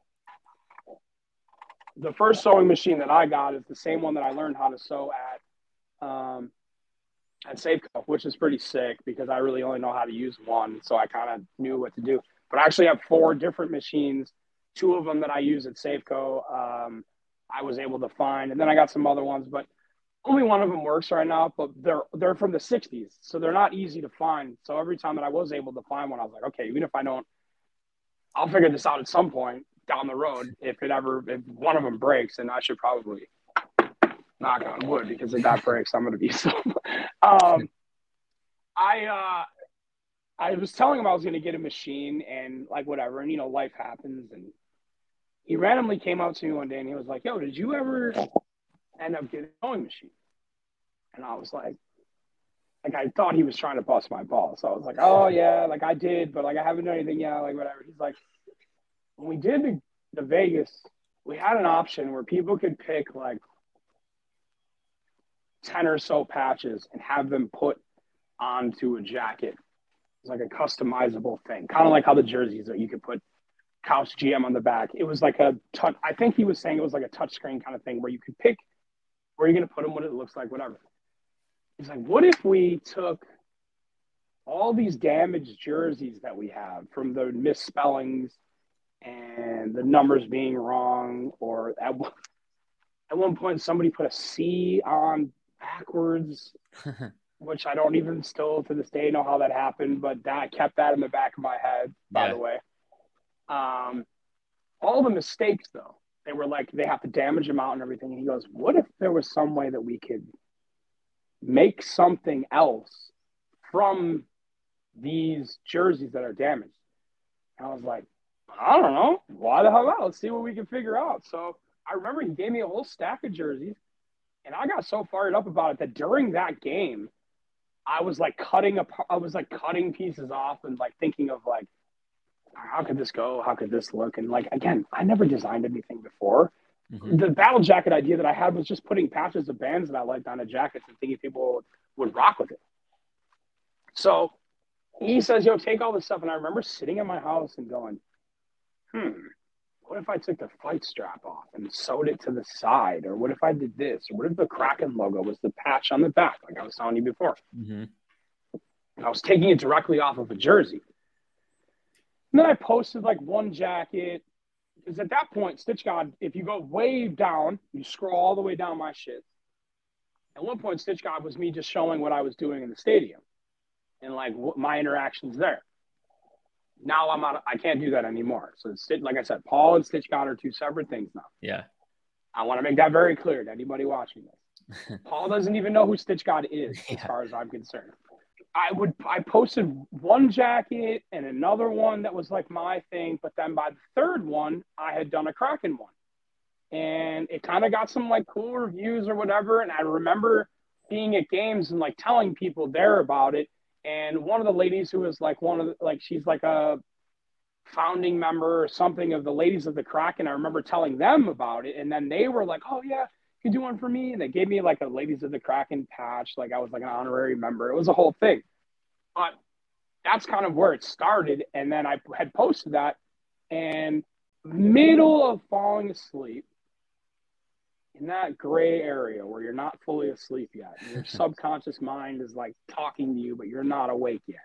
the first sewing machine that I got is the same one that I learned how to sew at um, at Safeco, which is pretty sick because I really only know how to use one, so I kind of knew what to do. But I actually have four different machines, two of them that I use at Safeco um, I was able to find, and then I got some other ones, but only one of them works right now, but they're they're from the sixties, so they're not easy to find. So every time that I was able to find one, I was like, okay, even if I don't, I'll figure this out at some point down the road. If it ever, if one of them breaks, and I should probably knock on wood, because if that breaks, I'm going to be so. um, I uh, I was telling him I was going to get a machine and like whatever, and you know, life happens, and he randomly came up to me one day and he was like, "Yo, did you ever end up getting a sewing machine?" And I was like, like I thought he was trying to bust my balls. So I was like, "Oh yeah, like I did, but like I haven't done anything yet, like whatever." He's like, "When we did the, the Vegas, we had an option where people could pick like ten or so patches and have them put onto a jacket. It's like a customizable thing, kind of like how the jerseys that you could put Couch G M on the back. It was like a touch. I think he was saying it was like a touch screen kind of thing where you could pick where you're going to put them, what it looks like, whatever." He's like, "What if we took all these damaged jerseys that we have from the misspellings and the numbers being wrong, or at one, at one point somebody put a C on backwards," which I don't even still to this day know how that happened, but that, I kept that in the back of my head, by Yeah. the way. Um, all the mistakes, though, they were like, they have to damage them out and everything. And he goes, "What if there was some way that we could make something else from these jerseys that are damaged?" And I was like, "I don't know. Why the hell not? Let's see what we can figure out." So I remember he gave me a whole stack of jerseys, and I got so fired up about it that during that game, I was like cutting apart, I was like cutting pieces off and like thinking of like, how could this go? How could this look? And like, again, I never designed anything before. Mm-hmm. The battle jacket idea that I had was just putting patches of bands that I liked on a jacket and thinking people would, would rock with it. So he says, "Yo, take all this stuff." And I remember sitting in my house and going, hmm, what if I took the fight strap off and sewed it to the side? Or what if I did this? Or what if the Kraken logo was the patch on the back, like I was telling you before? Mm-hmm. And I was taking it directly off of a jersey. And then I posted like one jacket, because at that point, Stitch God, if you go way down, you scroll all the way down my shit. At one point, Stitch God was me just showing what I was doing in the stadium and like what my interactions there. Now I'm out. I can't do that anymore. So it's, like I said, Paul and Stitch God are two separate things now. Yeah. I want to make that very clear to anybody watching this. Paul doesn't even know who Stitch God is, Yeah. as far as I'm concerned. I would I posted one jacket and another one that was like my thing, but then by the third one, I had done a Kraken one. And it kind of got some like cool reviews or whatever. And I remember being at games and like telling people there about it. And one of the ladies who was like one of the, like she's like a founding member or something of the Ladies of the Kraken, I remember telling them about it. And then they were like, "Oh yeah, you can do one for me." And they gave me like a Ladies of the Kraken patch. Like I was like an honorary member. It was a whole thing. But that's kind of where it started. And then I had posted that, and middle of falling asleep, in that gray area where you're not fully asleep yet, and your subconscious mind is like talking to you, but you're not awake yet,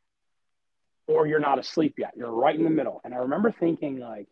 or you're not asleep yet. You're right in the middle. And I remember thinking like,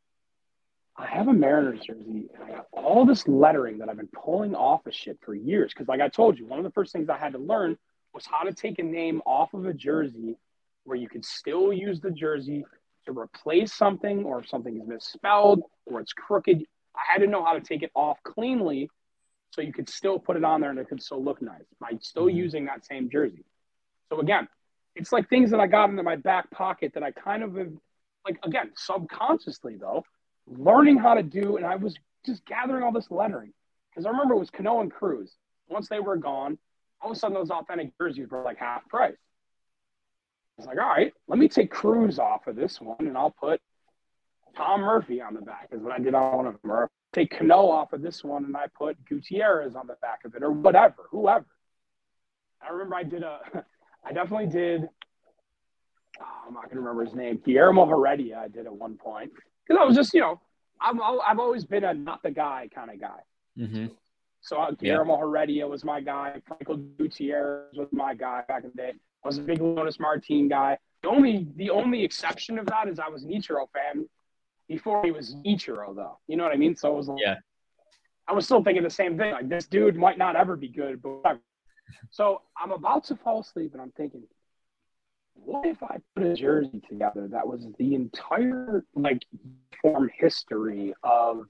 I have a Mariners jersey and I got all this lettering that I've been pulling off of shit for years. Cause like I told you, one of the first things I had to learn was how to take a name off of a jersey where you could still use the jersey to replace something, or if something is misspelled or it's crooked, I had to know how to take it off cleanly so you could still put it on there and it could still look nice by still mm-hmm. using that same jersey. So again, it's like things that I got into my back pocket that I kind of, like, again, subconsciously though, learning how to do, and I was just gathering all this lettering. Because I remember it was Cano and Cruz. Once they were gone, all of a sudden those authentic jerseys were like half price. I was like, all right, let me take Cruz off of this one, and I'll put Tom Murphy on the back, is what I did on one of them. Or take Cano off of this one, and I put Gutierrez on the back of it, or whatever, whoever. I remember I did a, I definitely did, oh, I'm not going to remember his name, Guillermo Heredia I did at one point. Because I was just, you know, I've, I've always been a not the guy kind of guy. Mm-hmm. So uh, Guillermo yeah. Heredia was my guy. Franco Gutierrez was my guy back in the day. I was a big Leonys Martin guy. The only the only exception of that is I was an Ichiro fan before he was Ichiro, though. You know what I mean? So it was like, yeah. I was still thinking the same thing. Like, this dude might not ever be good, but whatever. So I'm about to fall asleep, and I'm thinking, what if I put a jersey together that was the entire, like, form history of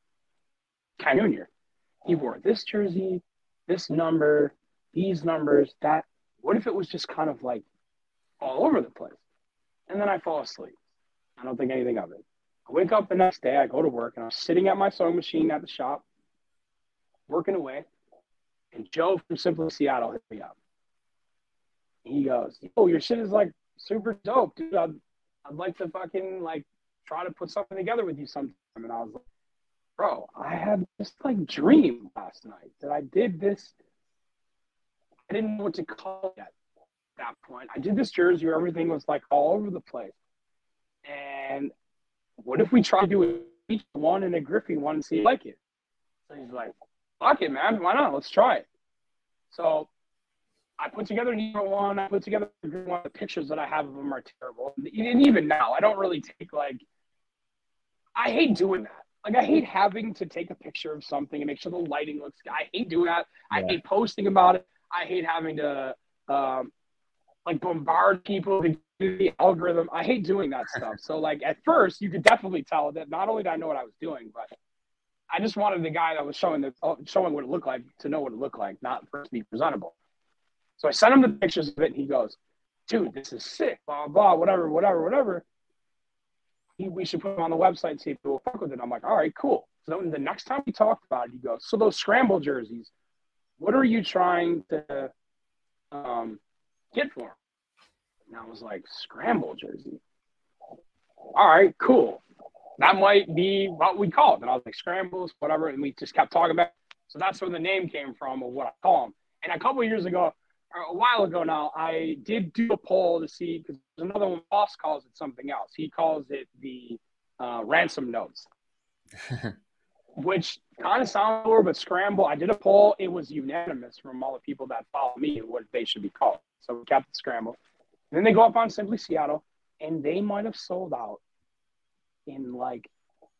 Ken Junior? He wore this jersey, this number, these numbers, that. What if it was just kind of like all over the place? And then I fall asleep. I don't think anything of it. I wake up the next day, I go to work, and I'm sitting at my sewing machine at the shop, working away, and Joe from Simply Seattle hit me up. He goes, oh, your shit is like super dope, dude. I'd, I'd like to fucking like try to put something together with you sometime. And I was like, bro, I had this like dream last night that I did this. I didn't know what to call it at that point. I did this jersey where everything was like all over the place. And what if we try to do each one and a Griffey one and see if you like it? So he's like, fuck it, man. Why not? Let's try it. So I put together an Euro one. I put together a Griffey one. The pictures that I have of them are terrible. And even now, I don't really take like, I hate doing that. Like, I hate having to take a picture of something and make sure the lighting looks good. I hate doing that. Yeah. I hate posting about it. I hate having to, um, like, bombard people to do the algorithm. I hate doing that stuff. So, like, at first, you could definitely tell that not only did I know what I was doing, but I just wanted the guy that was showing the, showing what it looked like to know what it looked like, not for it to be presentable. So I sent him the pictures of it, and he goes, dude, this is sick, blah, blah, whatever, whatever, whatever. He, we should put him on the website and see if people fuck with it. I'm like, all right, cool. So then the next time we talked about it, he goes, so those scramble jerseys, what are you trying to um, get for him? And I was like, scramble jersey. All right, cool. That might be what we call it. And I was like, scrambles, whatever. And we just kept talking about it. So that's where the name came from of what I call them. And a couple of years ago, or a while ago now, I did do a poll to see, because there's another one, Boss calls it something else. He calls it the uh, ransom notes. Which kind of sounds lower, but scramble. I did a poll. It was unanimous from all the people that follow me what they should be called. So we kept the scramble. And then they go up on Simply Seattle, and they might have sold out in like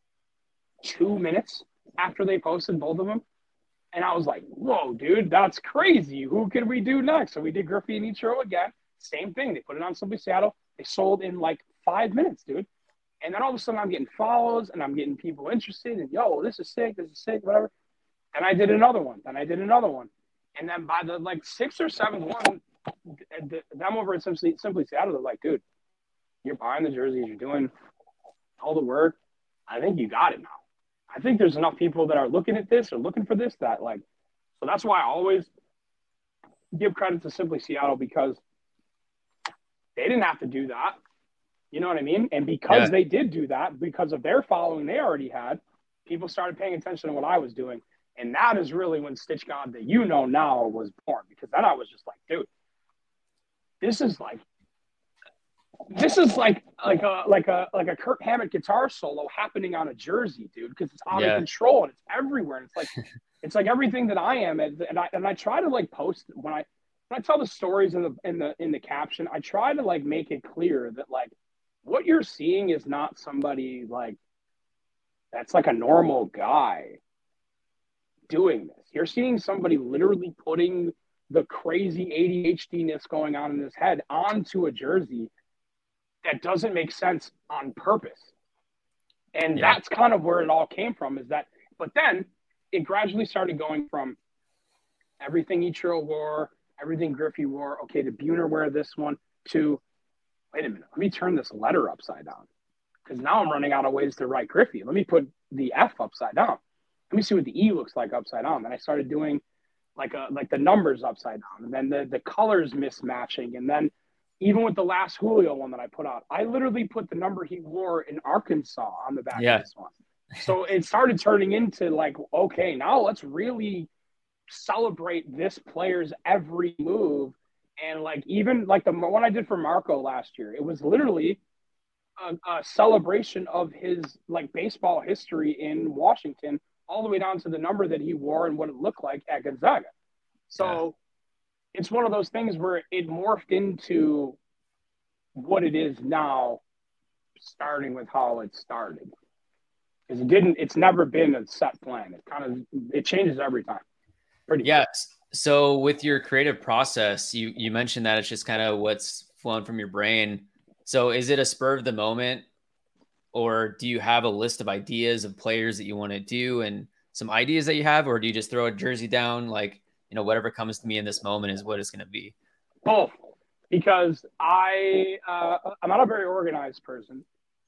two minutes after they posted both of them. And I was like, whoa, dude, that's crazy. Who can we do next? So we did Griffey and Ichiro again. Same thing. They put it on Simply Seattle. They sold in like five minutes, dude. And then all of a sudden I'm getting follows and I'm getting people interested and, yo, this is sick, this is sick, whatever. And I did another one. Then I did another one. And then by the like sixth or seventh one, them over at Simply, Simply Seattle, they're like, dude, you're buying the jerseys, you're doing all the work. I think you got it now. I think there's enough people that are looking at this or looking for this that like, so that's why I always give credit to Simply Seattle, because they didn't have to do that. You know what I mean? And because yeah. they did do that, because of their following they already had, people started paying attention to what I was doing. And that is really when Stitch God that you know now was born, because then I was just like, dude, this is like, this is like like a like a like a Kirk Hammett guitar solo happening on a jersey, dude, because it's out yeah. of control and it's everywhere. And it's like it's like everything that I am, and I and I try to like post when I when I tell the stories in the in the in the caption, I try to like make it clear that like what you're seeing is not somebody like that's like a normal guy doing this. You're seeing somebody literally putting the crazy A D H D-ness going on in his head onto a jersey that doesn't make sense on purpose. And Yeah. that's kind of where it all came from, is that, but then it gradually started going from everything Ichiro wore, everything Griffey wore, okay, did Buhner wear this one, to, wait a minute, let me turn this letter upside down. Because now I'm running out of ways to write Griffey. Let me put the F upside down. Let me see what the E looks like upside down. Then I started doing like a, like the numbers upside down, and then the, the colors mismatching. And then even with the last Julio one that I put out, I literally put the number he wore in Arkansas on the back Yeah. of this one. So it started turning into like, okay, now let's really celebrate this player's every move. And like, even like the one I did for Marco last year, it was literally a, a celebration of his like baseball history in Washington, all the way down to the number that he wore and what it looked like at Gonzaga. So yeah. It's one of those things where it morphed into what it is now, starting with how it started. Because it didn't, it's never been a set plan. It kind of, it changes every time. Pretty Yes. Cool. So with your creative process, you, you mentioned that it's just kind of what's flowing from your brain. So is it a spur of the moment, or do you have a list of ideas of players that you want to do and some ideas that you have, or do you just throw a jersey down? Like, you know, whatever comes to me in this moment is what it's going to be. Both, because I, uh, I'm not a very organized person.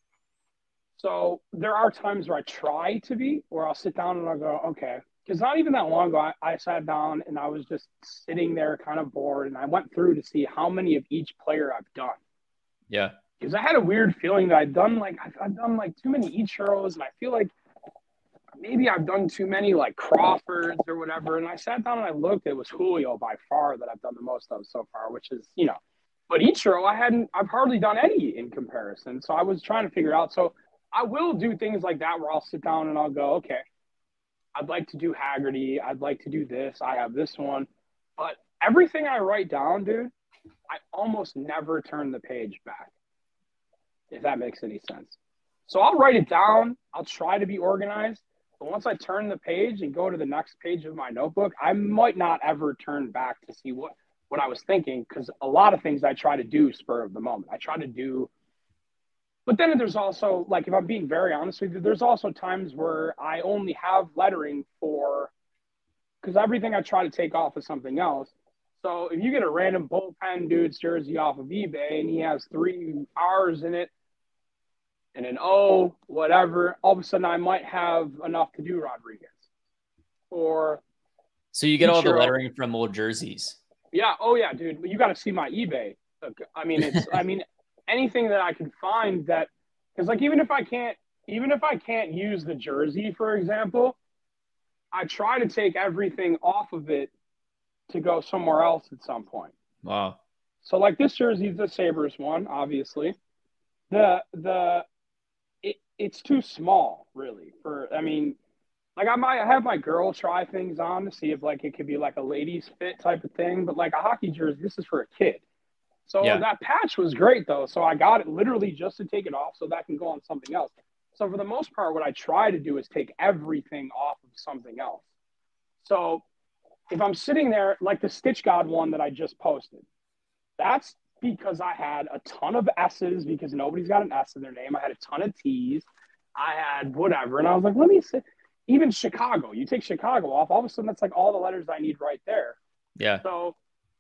So there are times where I try to be, where I'll sit down and I'll go, okay. Because not even that long ago, I, I sat down and I was just sitting there kind of bored, and I went through to see how many of each player I've done. Yeah. Because I had a weird feeling that I'd done like, I've, I've done like too many Ichiros, and I feel like maybe I've done too many like Crawfords or whatever. And I sat down and I looked, it was Julio by far that I've done the most of so far, which is, you know, but Ichiro, I hadn't, I've hardly done any in comparison. So I was trying to figure out. So I will do things like that where I'll sit down and I'll go, okay, I'd like to do Haggerty. I'd like to do this. I have this one. But everything I write down, dude, I almost never turn the page back, if that makes any sense. So I'll write it down. I'll try to be organized. But once I turn the page and go to the next page of my notebook, I might not ever turn back to see what, what I was thinking, because a lot of things I try to do spur of the moment. I try to do – but then there's also, like, if I'm being very honest with you, there's also times where I only have lettering for – because everything I try to take off is something else. So if you get a random bullpen dude's jersey off of eBay and he has three R's in it, and an O, whatever, all of a sudden I might have enough to do Rodriguez. Or so you get all the Ichiro. lettering from old jerseys. Yeah. Oh yeah, dude. You got to see my eBay. I mean, it's, I mean, anything that I can find that, because like, even if I can't, even if I can't use the jersey, for example, I try to take everything off of it to go somewhere else at some point. Wow. So like this jersey is the Sabres one, obviously. The, the, it, it's too small really for, I mean, like I might have my girl try things on to see if like it could be like a ladies fit type of thing, but like a hockey jersey, this is for a kid. So Yeah. that patch was great though. So I got it literally just to take it off so that can go on something else. So for the most part, what I try to do is take everything off of something else. So if I'm sitting there, like the Stitch God one that I just posted, that's because I had a ton of S's because nobody's got an S in their name. I had a ton of T's. I had whatever. And I was like, let me see. Even Chicago, you take Chicago off, all of a sudden that's like all the letters I need right there. Yeah. So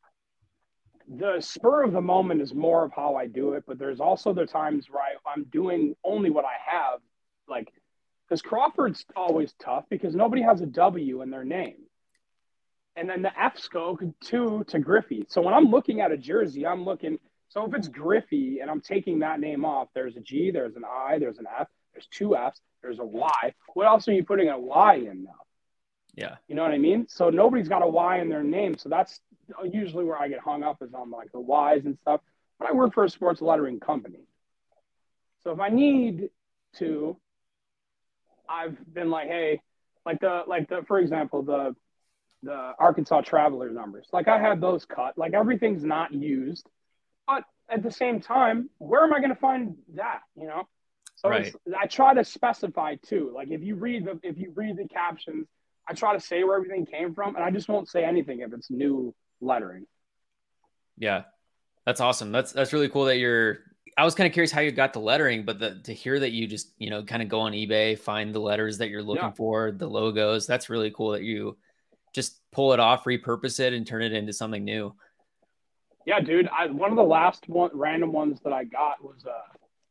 the spur of the moment is more of how I do it, but there's also the times where I, I'm doing only what I have, like, because Crawford's always tough because nobody has a W in their name. And then the F's go to, to Griffey. So when I'm looking at a jersey, I'm looking, so if it's Griffey and I'm taking that name off, there's a G, there's an I, there's an F, there's two F's, there's a Y. What else are you putting a Y in now? Yeah. You know what I mean? So nobody's got a Y in their name. So that's usually where I get hung up is on like the Y's and stuff. But I work for a sports lettering company. So if I need to, I've been like, hey, like the, like the, for example, the, the Arkansas Traveler numbers. Like I had those cut, like everything's not used, but at the same time, where am I going to find that? You know? So Right. it's, I try to specify too. Like if you read the, if you read the captions, I try to say where everything came from, and I just won't say anything if it's new lettering. Yeah. That's awesome. That's, that's really cool that you're, I was kind of curious how you got the lettering, but the, to hear that you just, you know, kind of go on eBay, find the letters that you're looking Yeah. for, the logos, that's really cool that you just pull it off, repurpose it, and turn it into something new. Yeah, dude. I, one of the last one, random ones that I got was, uh,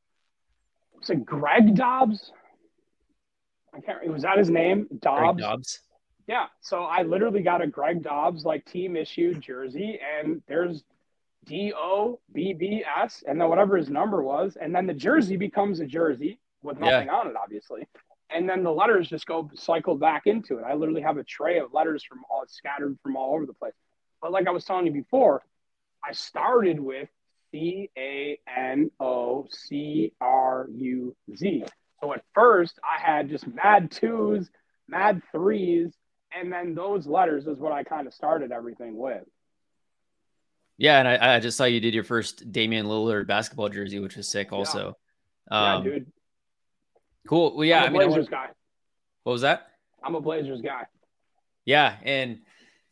was it Greg Dobbs? I can't remember. Was that his name? Dobbs? Greg Dobbs. Yeah. So I literally got a Greg Dobbs, like, team issued jersey, and there's D O B B S, and then whatever his number was, and then the jersey becomes a jersey with nothing Yeah. on it, obviously, and then the letters just go cycle back into it. I literally have a tray of letters from all scattered from all over the place. But like I was telling you before, I started with C A N O C R U Z. So at first I had just mad twos, mad threes, and then those letters is what I kind of started everything with. Yeah, and I, I just saw you did your first Damian Lillard basketball jersey, which was sick also. Yeah, Um, dude. Cool. Well, yeah, I'm a I mean, I Blazers want- guy. what was that? I'm a Blazers guy. Yeah, and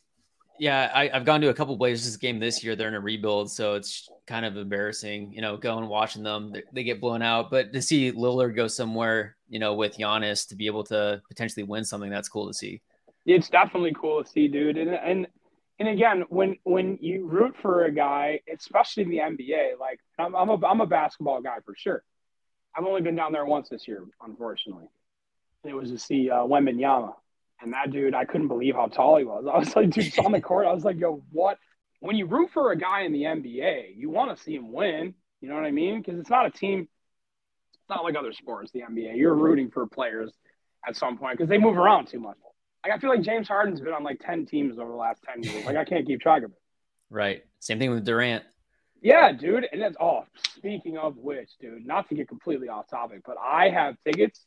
yeah, I, I've gone to a couple Blazers game this year. They're in a rebuild, so it's kind of embarrassing, you know, going watching them. They, they get blown out, but to see Lillard go somewhere, you know, with Giannis to be able to potentially win something, that's cool to see. It's definitely cool to see, dude. And and and again, when when you root for a guy, especially in the N B A, like I'm I'm a I'm a basketball guy for sure. I've only been down there once this year, unfortunately. It was to see uh, Wembanyama. And that dude, I couldn't believe how tall he was. I was like, dude, on the court, I was like, yo, what? When you root for a guy in the N B A, you want to see him win. You know what I mean? Because it's not a team. It's not like other sports, the N B A. You're rooting for players at some point because they move around too much. Like, I feel like James Harden's been on like ten teams over the last ten years. Like, I can't keep track of it. Right. Same thing with Durant. Yeah, dude. And that's, oh, speaking of which, dude, not to get completely off topic, but I have tickets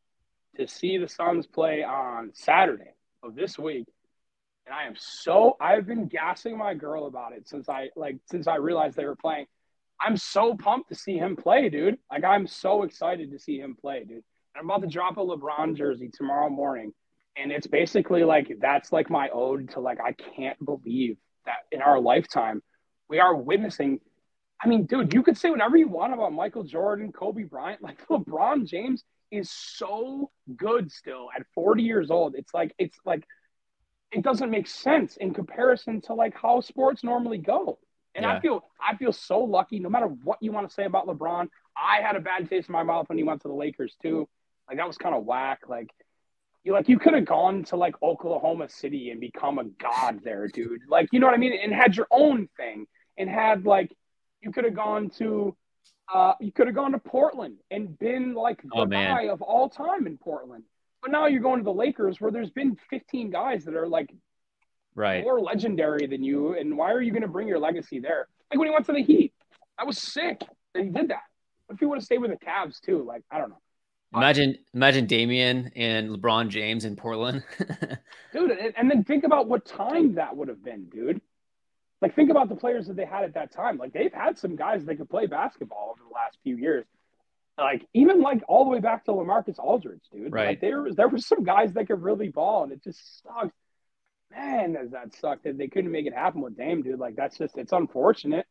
to see the Suns play on Saturday of this week. And I am so, I've been gassing my girl about it since I, like, since I realized they were playing. I'm so pumped to see him play, dude. Like, I'm so excited to see him play, dude. And I'm about to drop a LeBron jersey tomorrow morning. And it's basically like, that's like my ode to, like, I can't believe that in our lifetime, we are witnessing. I mean, dude, you could say whatever you want about Michael Jordan, Kobe Bryant. Like, LeBron James is so good still at forty years old. It's like, it's like, it doesn't make sense in comparison to like how sports normally go. And Yeah. I feel, I feel so lucky no matter what you want to say about LeBron. I had a bad taste in my mouth when he went to the Lakers too. Like, that was kind of whack. Like, you like, you could have gone to like Oklahoma City and become a god there, dude. Like, you know what I mean? And had your own thing and had like, you could have gone to, Uh, you could have gone to Portland and been like the Oh, man. guy of all time in Portland. But now you're going to the Lakers where there's been fifteen guys that are like Right. more legendary than you. And why are you going to bring your legacy there? Like when he went to the Heat, that was sick that he did that. What if he would have stayed with the Cavs too? Like, I don't know. Imagine, imagine Damian and LeBron James in Portland. Dude, and, and then think about what time that would have been, dude. Like, think about the players that they had at that time. Like, they've had some guys that could play basketball over the last few years. Like, even, like, all the way back to LaMarcus Aldridge, dude. Right. Like, there, there were some guys that could really ball, and it just sucks. Man, does that suck that they couldn't make it happen with Dame, dude. Like, that's just – it's unfortunate.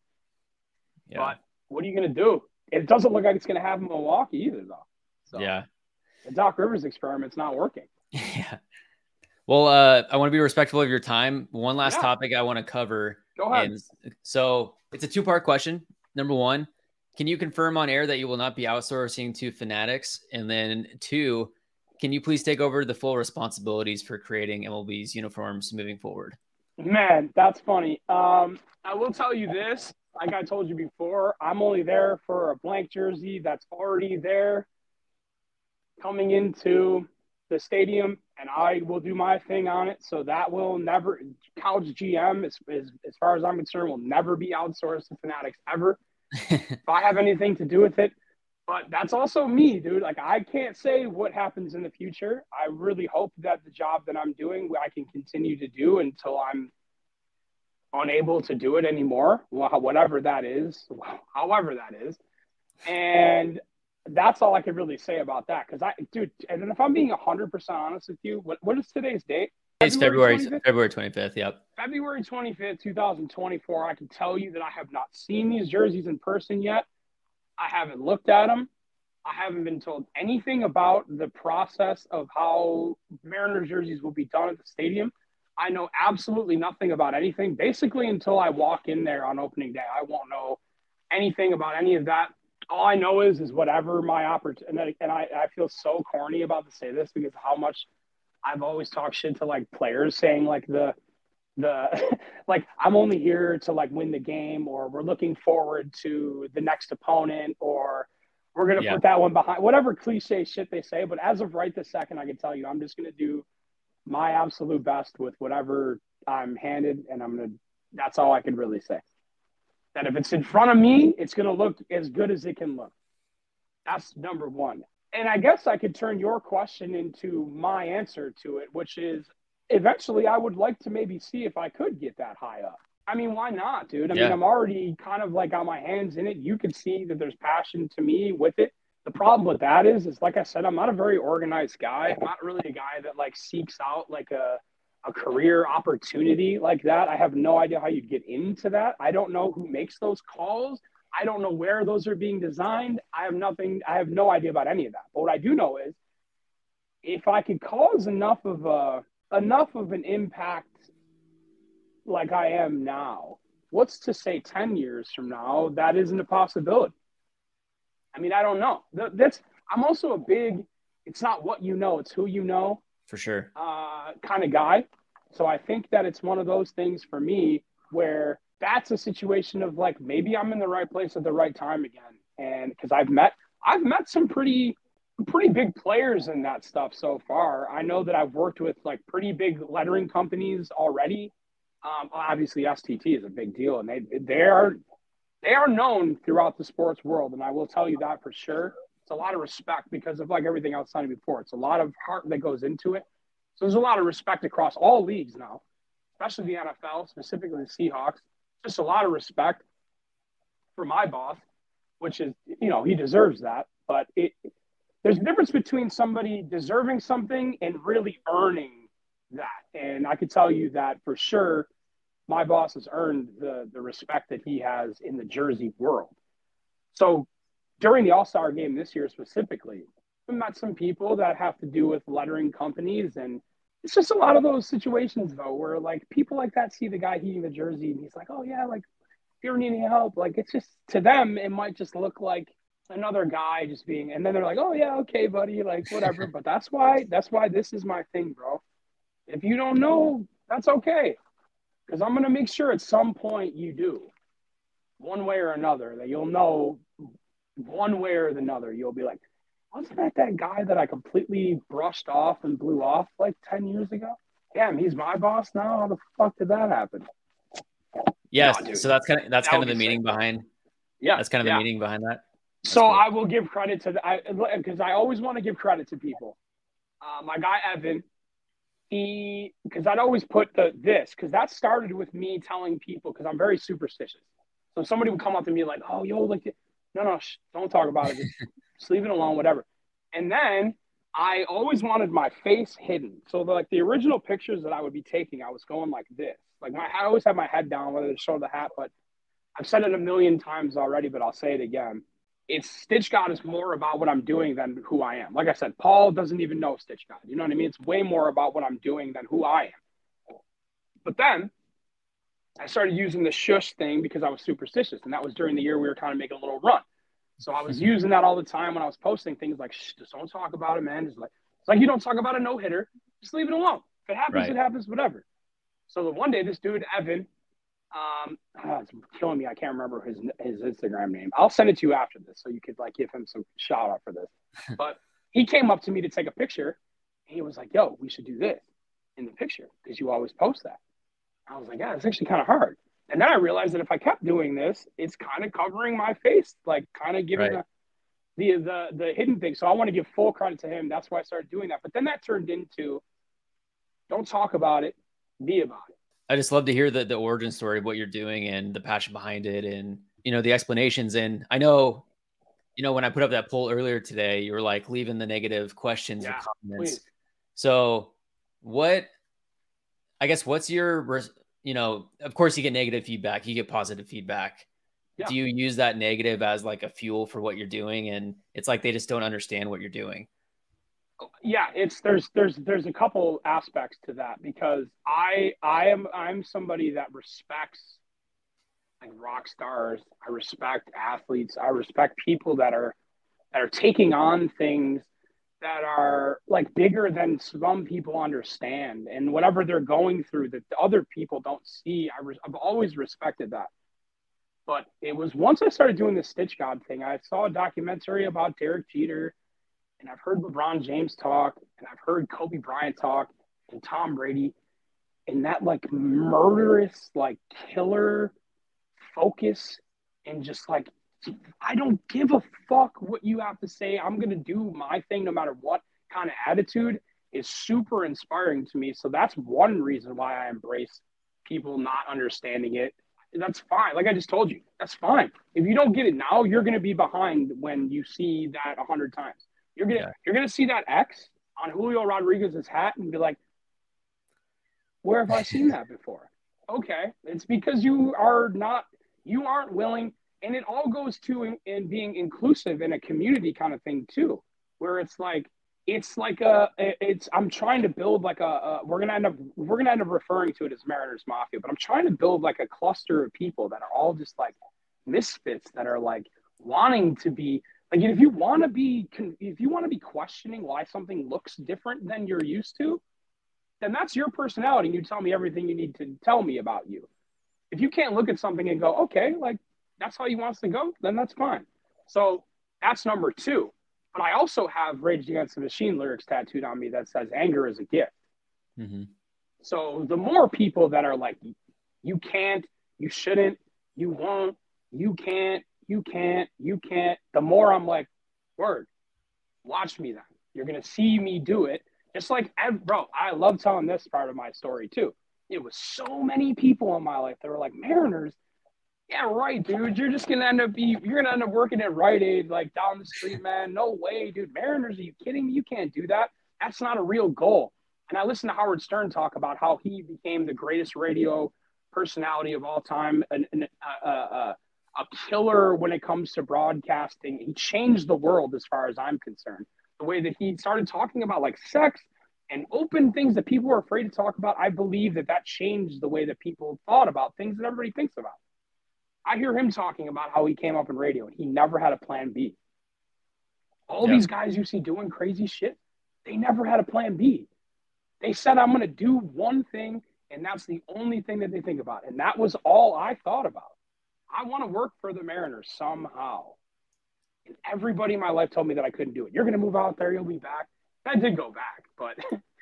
Yeah. But what are you going to do? It doesn't look like it's going to happen in Milwaukee either, though. So, Yeah. the Doc Rivers experiment's not working. Yeah. Well, uh, I want to be respectful of your time. One last Yeah. topic I want to cover. Go ahead. And so it's a two-part question. Number one, can you confirm on air that you will not be outsourcing to Fanatics? And then two, can you please take over the full responsibilities for creating M L B's uniforms moving forward? Man, that's funny. Um, I will tell you this. Like I told you before, I'm only there for a blank jersey that's already there coming into the stadium, and I will do my thing on it. So that will never – Couch G M, as, as, as far as I'm concerned, will never be outsourced to Fanatics ever. If I have anything to do with it. But that's also me, dude. Like, I can't say what happens in the future. I really hope that the job that I'm doing, I can continue to do until I'm unable to do it anymore, whatever that is, however that is. And that's all I could really say about that. Because, I, dude, and if I'm being one hundred percent honest with you, what, what is today's date? It's February twenty-fifth? February twenty-fifth. Yep. February twenty-fifth, twenty twenty-four. I can tell you that I have not seen these jerseys in person yet. I haven't looked at them. I haven't been told anything about the process of how Mariners jerseys will be done at the stadium. I know absolutely nothing about anything. Basically, until I walk in there on opening day, I won't know anything about any of that. All I know is is whatever my opportunity. And I, I feel so corny about to say this because of how much I've always talked shit to like players saying like the the like I'm only here to like win the game, or we're looking forward to the next opponent, or we're going to Yeah. put that one behind, whatever cliche shit they say. But as of right this second, I can tell you, I'm just going to do my absolute best with whatever I'm handed. And I'm going to, that's all I can really say. That if it's in front of me, it's going to look as good as it can look. That's number one. And I guess I could turn your question into my answer to it, which is eventually I would like to maybe see if I could get that high up. I mean, why not, dude? I Yeah. mean, I'm already kind of like got my hands in it. You can see that there's passion to me with it. The problem with that is, is like I said, I'm not a very organized guy. I'm not really a guy that like seeks out like a, a career opportunity like that. I have no idea how you'd get into that. I don't know who makes those calls. I don't know where those are being designed. I have nothing. I have no idea about any of that. But what I do know is if I could cause enough of a, enough of an impact like I am now, what's to say ten years from now that isn't a possibility? I mean, I don't know. That's, I'm also a big, it's not what you know, it's who you know. For sure. Uh, kind of guy. So I think that it's one of those things for me where that's a situation of like, maybe I'm in the right place at the right time again. And because I've met, I've met some pretty, pretty big players in that stuff so far. I know that I've worked with like pretty big lettering companies already. Um, obviously S T T is a big deal, and they, they are, they are known throughout the sports world. And I will tell you that for sure. It's a lot of respect because of like everything else I said before. It's a lot of heart that goes into it. So there's a lot of respect across all leagues now, especially the N F L, specifically the Seahawks. Just a lot of respect for my boss, which is, you know, he deserves that. But it, there's a difference between somebody deserving something and really earning that. And I can tell you that for sure, my boss has earned the, the respect that he has in the jersey world. So during the All-Star game this year specifically, I met some people that have to do with lettering companies, and it's just a lot of those situations though where like people like that see the guy heating the jersey and he's like, oh yeah, like if you ever need any help, like it's just, to them it might just look like another guy just being, and then they're like, oh yeah, okay buddy, like whatever. But that's why that's why this is my thing, bro. If you don't know, that's okay, because I'm gonna make sure at some point you do, one way or another, that you'll know one way or another. You'll be like, wasn't that that guy that I completely brushed off and blew off like ten years ago? Damn, he's my boss now? How the fuck did that happen? Yes. No, dude. So that's kind of, that's That kind would of the be meaning sick. behind, Yeah. that's kind of yeah. the meaning behind that. So cool. I will give credit to the, I, because I always want to give credit to people. Uh, my guy, Evan, he, because I'd always put the, this, because that started with me telling people, because I'm very superstitious. So somebody would come up to me like, oh, yo, like, no, no, sh- don't talk about it. Just, just leave it alone, whatever. And then I always wanted my face hidden. So the, like the original pictures that I would be taking, I was going like this. Like my, I always have my head down, whether to show the hat, but I've said it a million times already, but I'll say it again. It's Stitch God is more about what I'm doing than who I am. Like I said, Paul doesn't even know Stitch God. You know what I mean? It's way more about what I'm doing than who I am. But then I started using the shush thing because I was superstitious. And that was during the year we were kind of making a little run. So I was using that all the time when I was posting things like, shh, just don't talk about it, man. Just like, it's like you don't talk about a no-hitter. Just leave it alone. If it happens, Right. it happens, whatever. So the one day, this dude, Evan, um, oh, it's killing me. I can't remember his his Instagram name. I'll send it to you after this so you could like give him some shout out for this. But he came up to me to take a picture. And he was like, yo, we should do this in the picture because you always post that. I was like, yeah, it's actually kind of hard. And then I realized that if I kept doing this, it's kind of covering my face, like kind of giving Right. the, the the the hidden thing. So I want to give full credit to him. That's why I started doing that. But then that turned into, don't talk about it, be about it. I just love to hear the, the origin story of what you're doing and the passion behind it and, you know, the explanations. And I know, you know, when I put up that poll earlier today, you were like leaving the negative questions Yeah, or comments. please. So what, I guess, what's your, res- you know, of course you get negative feedback, you get positive feedback. Yeah. do you use that negative as like a fuel for what you're doing? And it's like they just don't understand what you're doing. Yeah, it's there's there's there's a couple aspects to that because I I am I'm somebody that respects like rock stars. I respect athletes. I respect people that are that are taking on things that are like bigger than some people understand, and whatever they're going through that the other people don't see. I re- I've always respected that. But it was once I started doing the Stitch God thing, I saw a documentary about Derek Jeter, and I've heard LeBron James talk, and I've heard Kobe Bryant talk, and Tom Brady, and that like murderous, like killer focus, and just like, I don't give a fuck what you have to say. I'm going to do my thing no matter what kind of attitude is super inspiring to me. So that's one reason why I embrace people not understanding it. That's fine. Like I just told you, that's fine. If you don't get it now, you're going to be behind when you see that a hundred times. You're going to, yeah. you're going to see that X on Julio Rodriguez's hat and be like, where have I seen that before? Okay. It's because you are not, you aren't willing. And it all goes to in, in being inclusive in a community kind of thing too, where it's like, it's like a, it's, I'm trying to build like a, a we're going to end up, we're going to end up referring to it as Mariners Mafia, but I'm trying to build like a cluster of people that are all just like misfits that are like wanting to be like, if you want to be, if you want to be questioning why something looks different than you're used to, then that's your personality. And you tell me everything you need to tell me about you. If you can't look at something and go, okay, like, that's how he wants to go, then that's fine. So that's number two. But I also have Rage Against the Machine lyrics tattooed on me that says anger is a gift. Mm-hmm. So the more people that are like, you can't, you shouldn't, you won't, you can't, you can't, you can't, the more I'm like, word, watch me then. You're going to see me do it. Just like, bro, I love telling this part of my story too. It was so many people in my life that were like, Mariners, yeah, right, dude. You're just gonna end up be you're gonna end up working at Rite Aid, like down the street, man. No way, dude. Mariners, are you kidding me? You can't do that. That's not a real goal. And I listened to Howard Stern talk about how he became the greatest radio personality of all time, an, an, uh, uh, a killer when it comes to broadcasting. He changed the world as far as I'm concerned. The way that he started talking about like sex and open things that people were afraid to talk about, I believe that that changed the way that people thought about things that everybody thinks about. I hear him talking about how he came up in radio and he never had a plan B. All yeah. these guys you see doing crazy shit, they never had a plan B. They said, I'm going to do one thing, and that's the only thing that they think about. And that was all I thought about. I want to work for the Mariners somehow. And everybody in my life told me that I couldn't do it. You're going to move out there, you'll be back. I did go back, but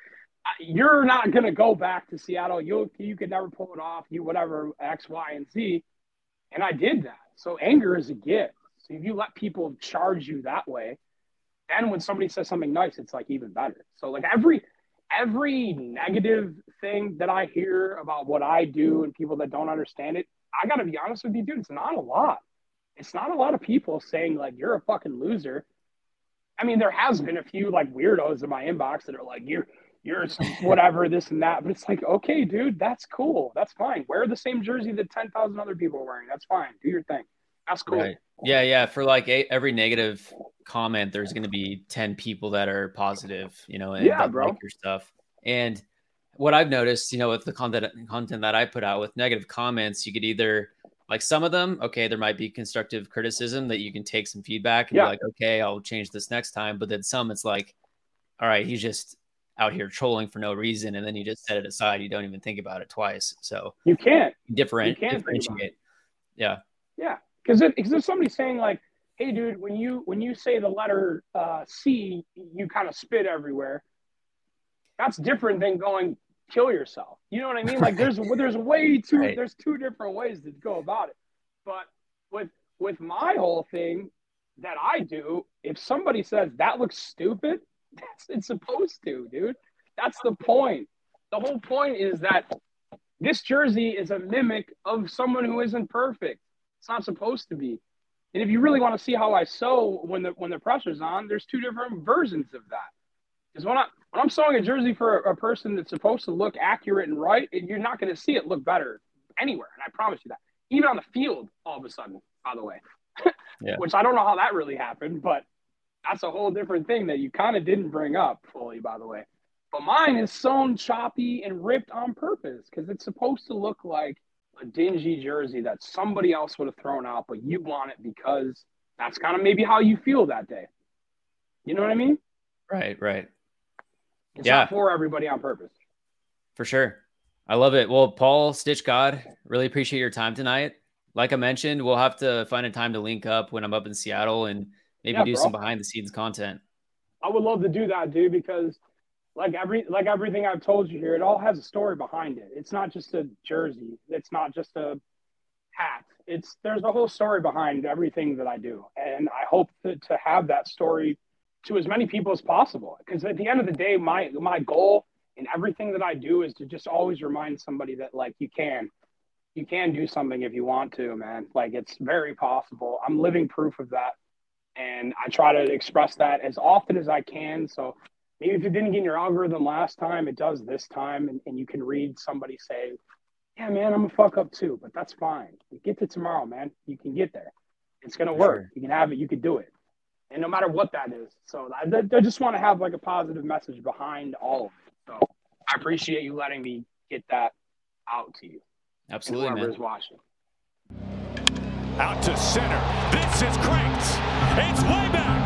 you're not going to go back to Seattle. You you could never pull it off, you whatever, X, Y, and Z. And I did that. So anger is a gift. So if you let people charge you that way, then when somebody says something nice, it's like even better. So like every every negative thing that I hear about what I do and people that don't understand it, I got to be honest with you, dude, it's not a lot. It's not a lot of people saying like, you're a fucking loser. I mean, there has been a few like weirdos in my inbox that are like, you're you're whatever, this and that. But it's like, okay, dude, that's cool. That's fine. Wear the same jersey that ten thousand other people are wearing. That's fine. Do your thing. That's cool. Right. Yeah, yeah. For like a, every negative comment, there's going to be ten people that are positive, you know, and yeah, that bro. like your stuff. And what I've noticed, you know, with the content content that I put out with negative comments, you could either like some of them, okay, there might be constructive criticism that you can take some feedback and yeah. be like, okay, I'll change this next time. But then some, it's like, all right, he's just out here trolling for no reason, and then you just set it aside. You don't even think about it twice. So you can't different you can't differentiate. Yeah, yeah, because if, if somebody's saying like, "Hey, dude, when you when you say the letter uh, C, you kind of spit everywhere," that's different than going kill yourself. You know what I mean? Like there's there's way two right. there's two different ways to go about it. But with with my whole thing that I do, if somebody says that looks stupid, that's it's supposed to, dude. That's the point. The whole point is that this jersey is a mimic of someone who isn't perfect. It's not supposed to be. And if you really want to see how I sew when the when the pressure's on, there's two different versions of that. Because when I when I'm sewing a jersey for a, a person that's supposed to look accurate and right, it, you're not going to see it look better anywhere. And I promise you that. even on the field all of a sudden, by the way, yeah. which I don't know how that really happened, but that's a whole different thing that you kind of didn't bring up fully, by the way. But mine is sewn choppy and ripped on purpose because it's supposed to look like a dingy jersey that somebody else would have thrown out, but you want it because that's kind of maybe how you feel that day. You know what I mean? Right, right. It's yeah. not for everybody on purpose. For sure. I love it. Well, Paul Stitch God, really appreciate your time tonight. Like I mentioned, we'll have to find a time to link up when I'm up in Seattle and maybe yeah, do bro. some behind the scenes content. I would love to do that, dude, because like every like everything I've told you here, it all has a story behind it. It's not just a jersey. It's not just a hat. It's there's a whole story behind everything that I do. And I hope to, to have that story to as many people as possible. Because at the end of the day, my my goal in everything that I do is to just always remind somebody that, like, you can. You can do something if you want to, man. Like, it's very possible. I'm living proof of that. And I try to express that as often as I can. So maybe if it didn't get in your algorithm last time, it does this time. And, and you can read somebody say, yeah, man, I'm a fuck up too, but that's fine. You get to tomorrow, man. You can get there. It's going to work. Sure. You can have it. You can do it. And no matter what that is. So I, I just want to have like a positive message behind all of it. So I appreciate you letting me get that out to you. Absolutely, and whoever's man. watching. Out to center. This is cranked. It's way back.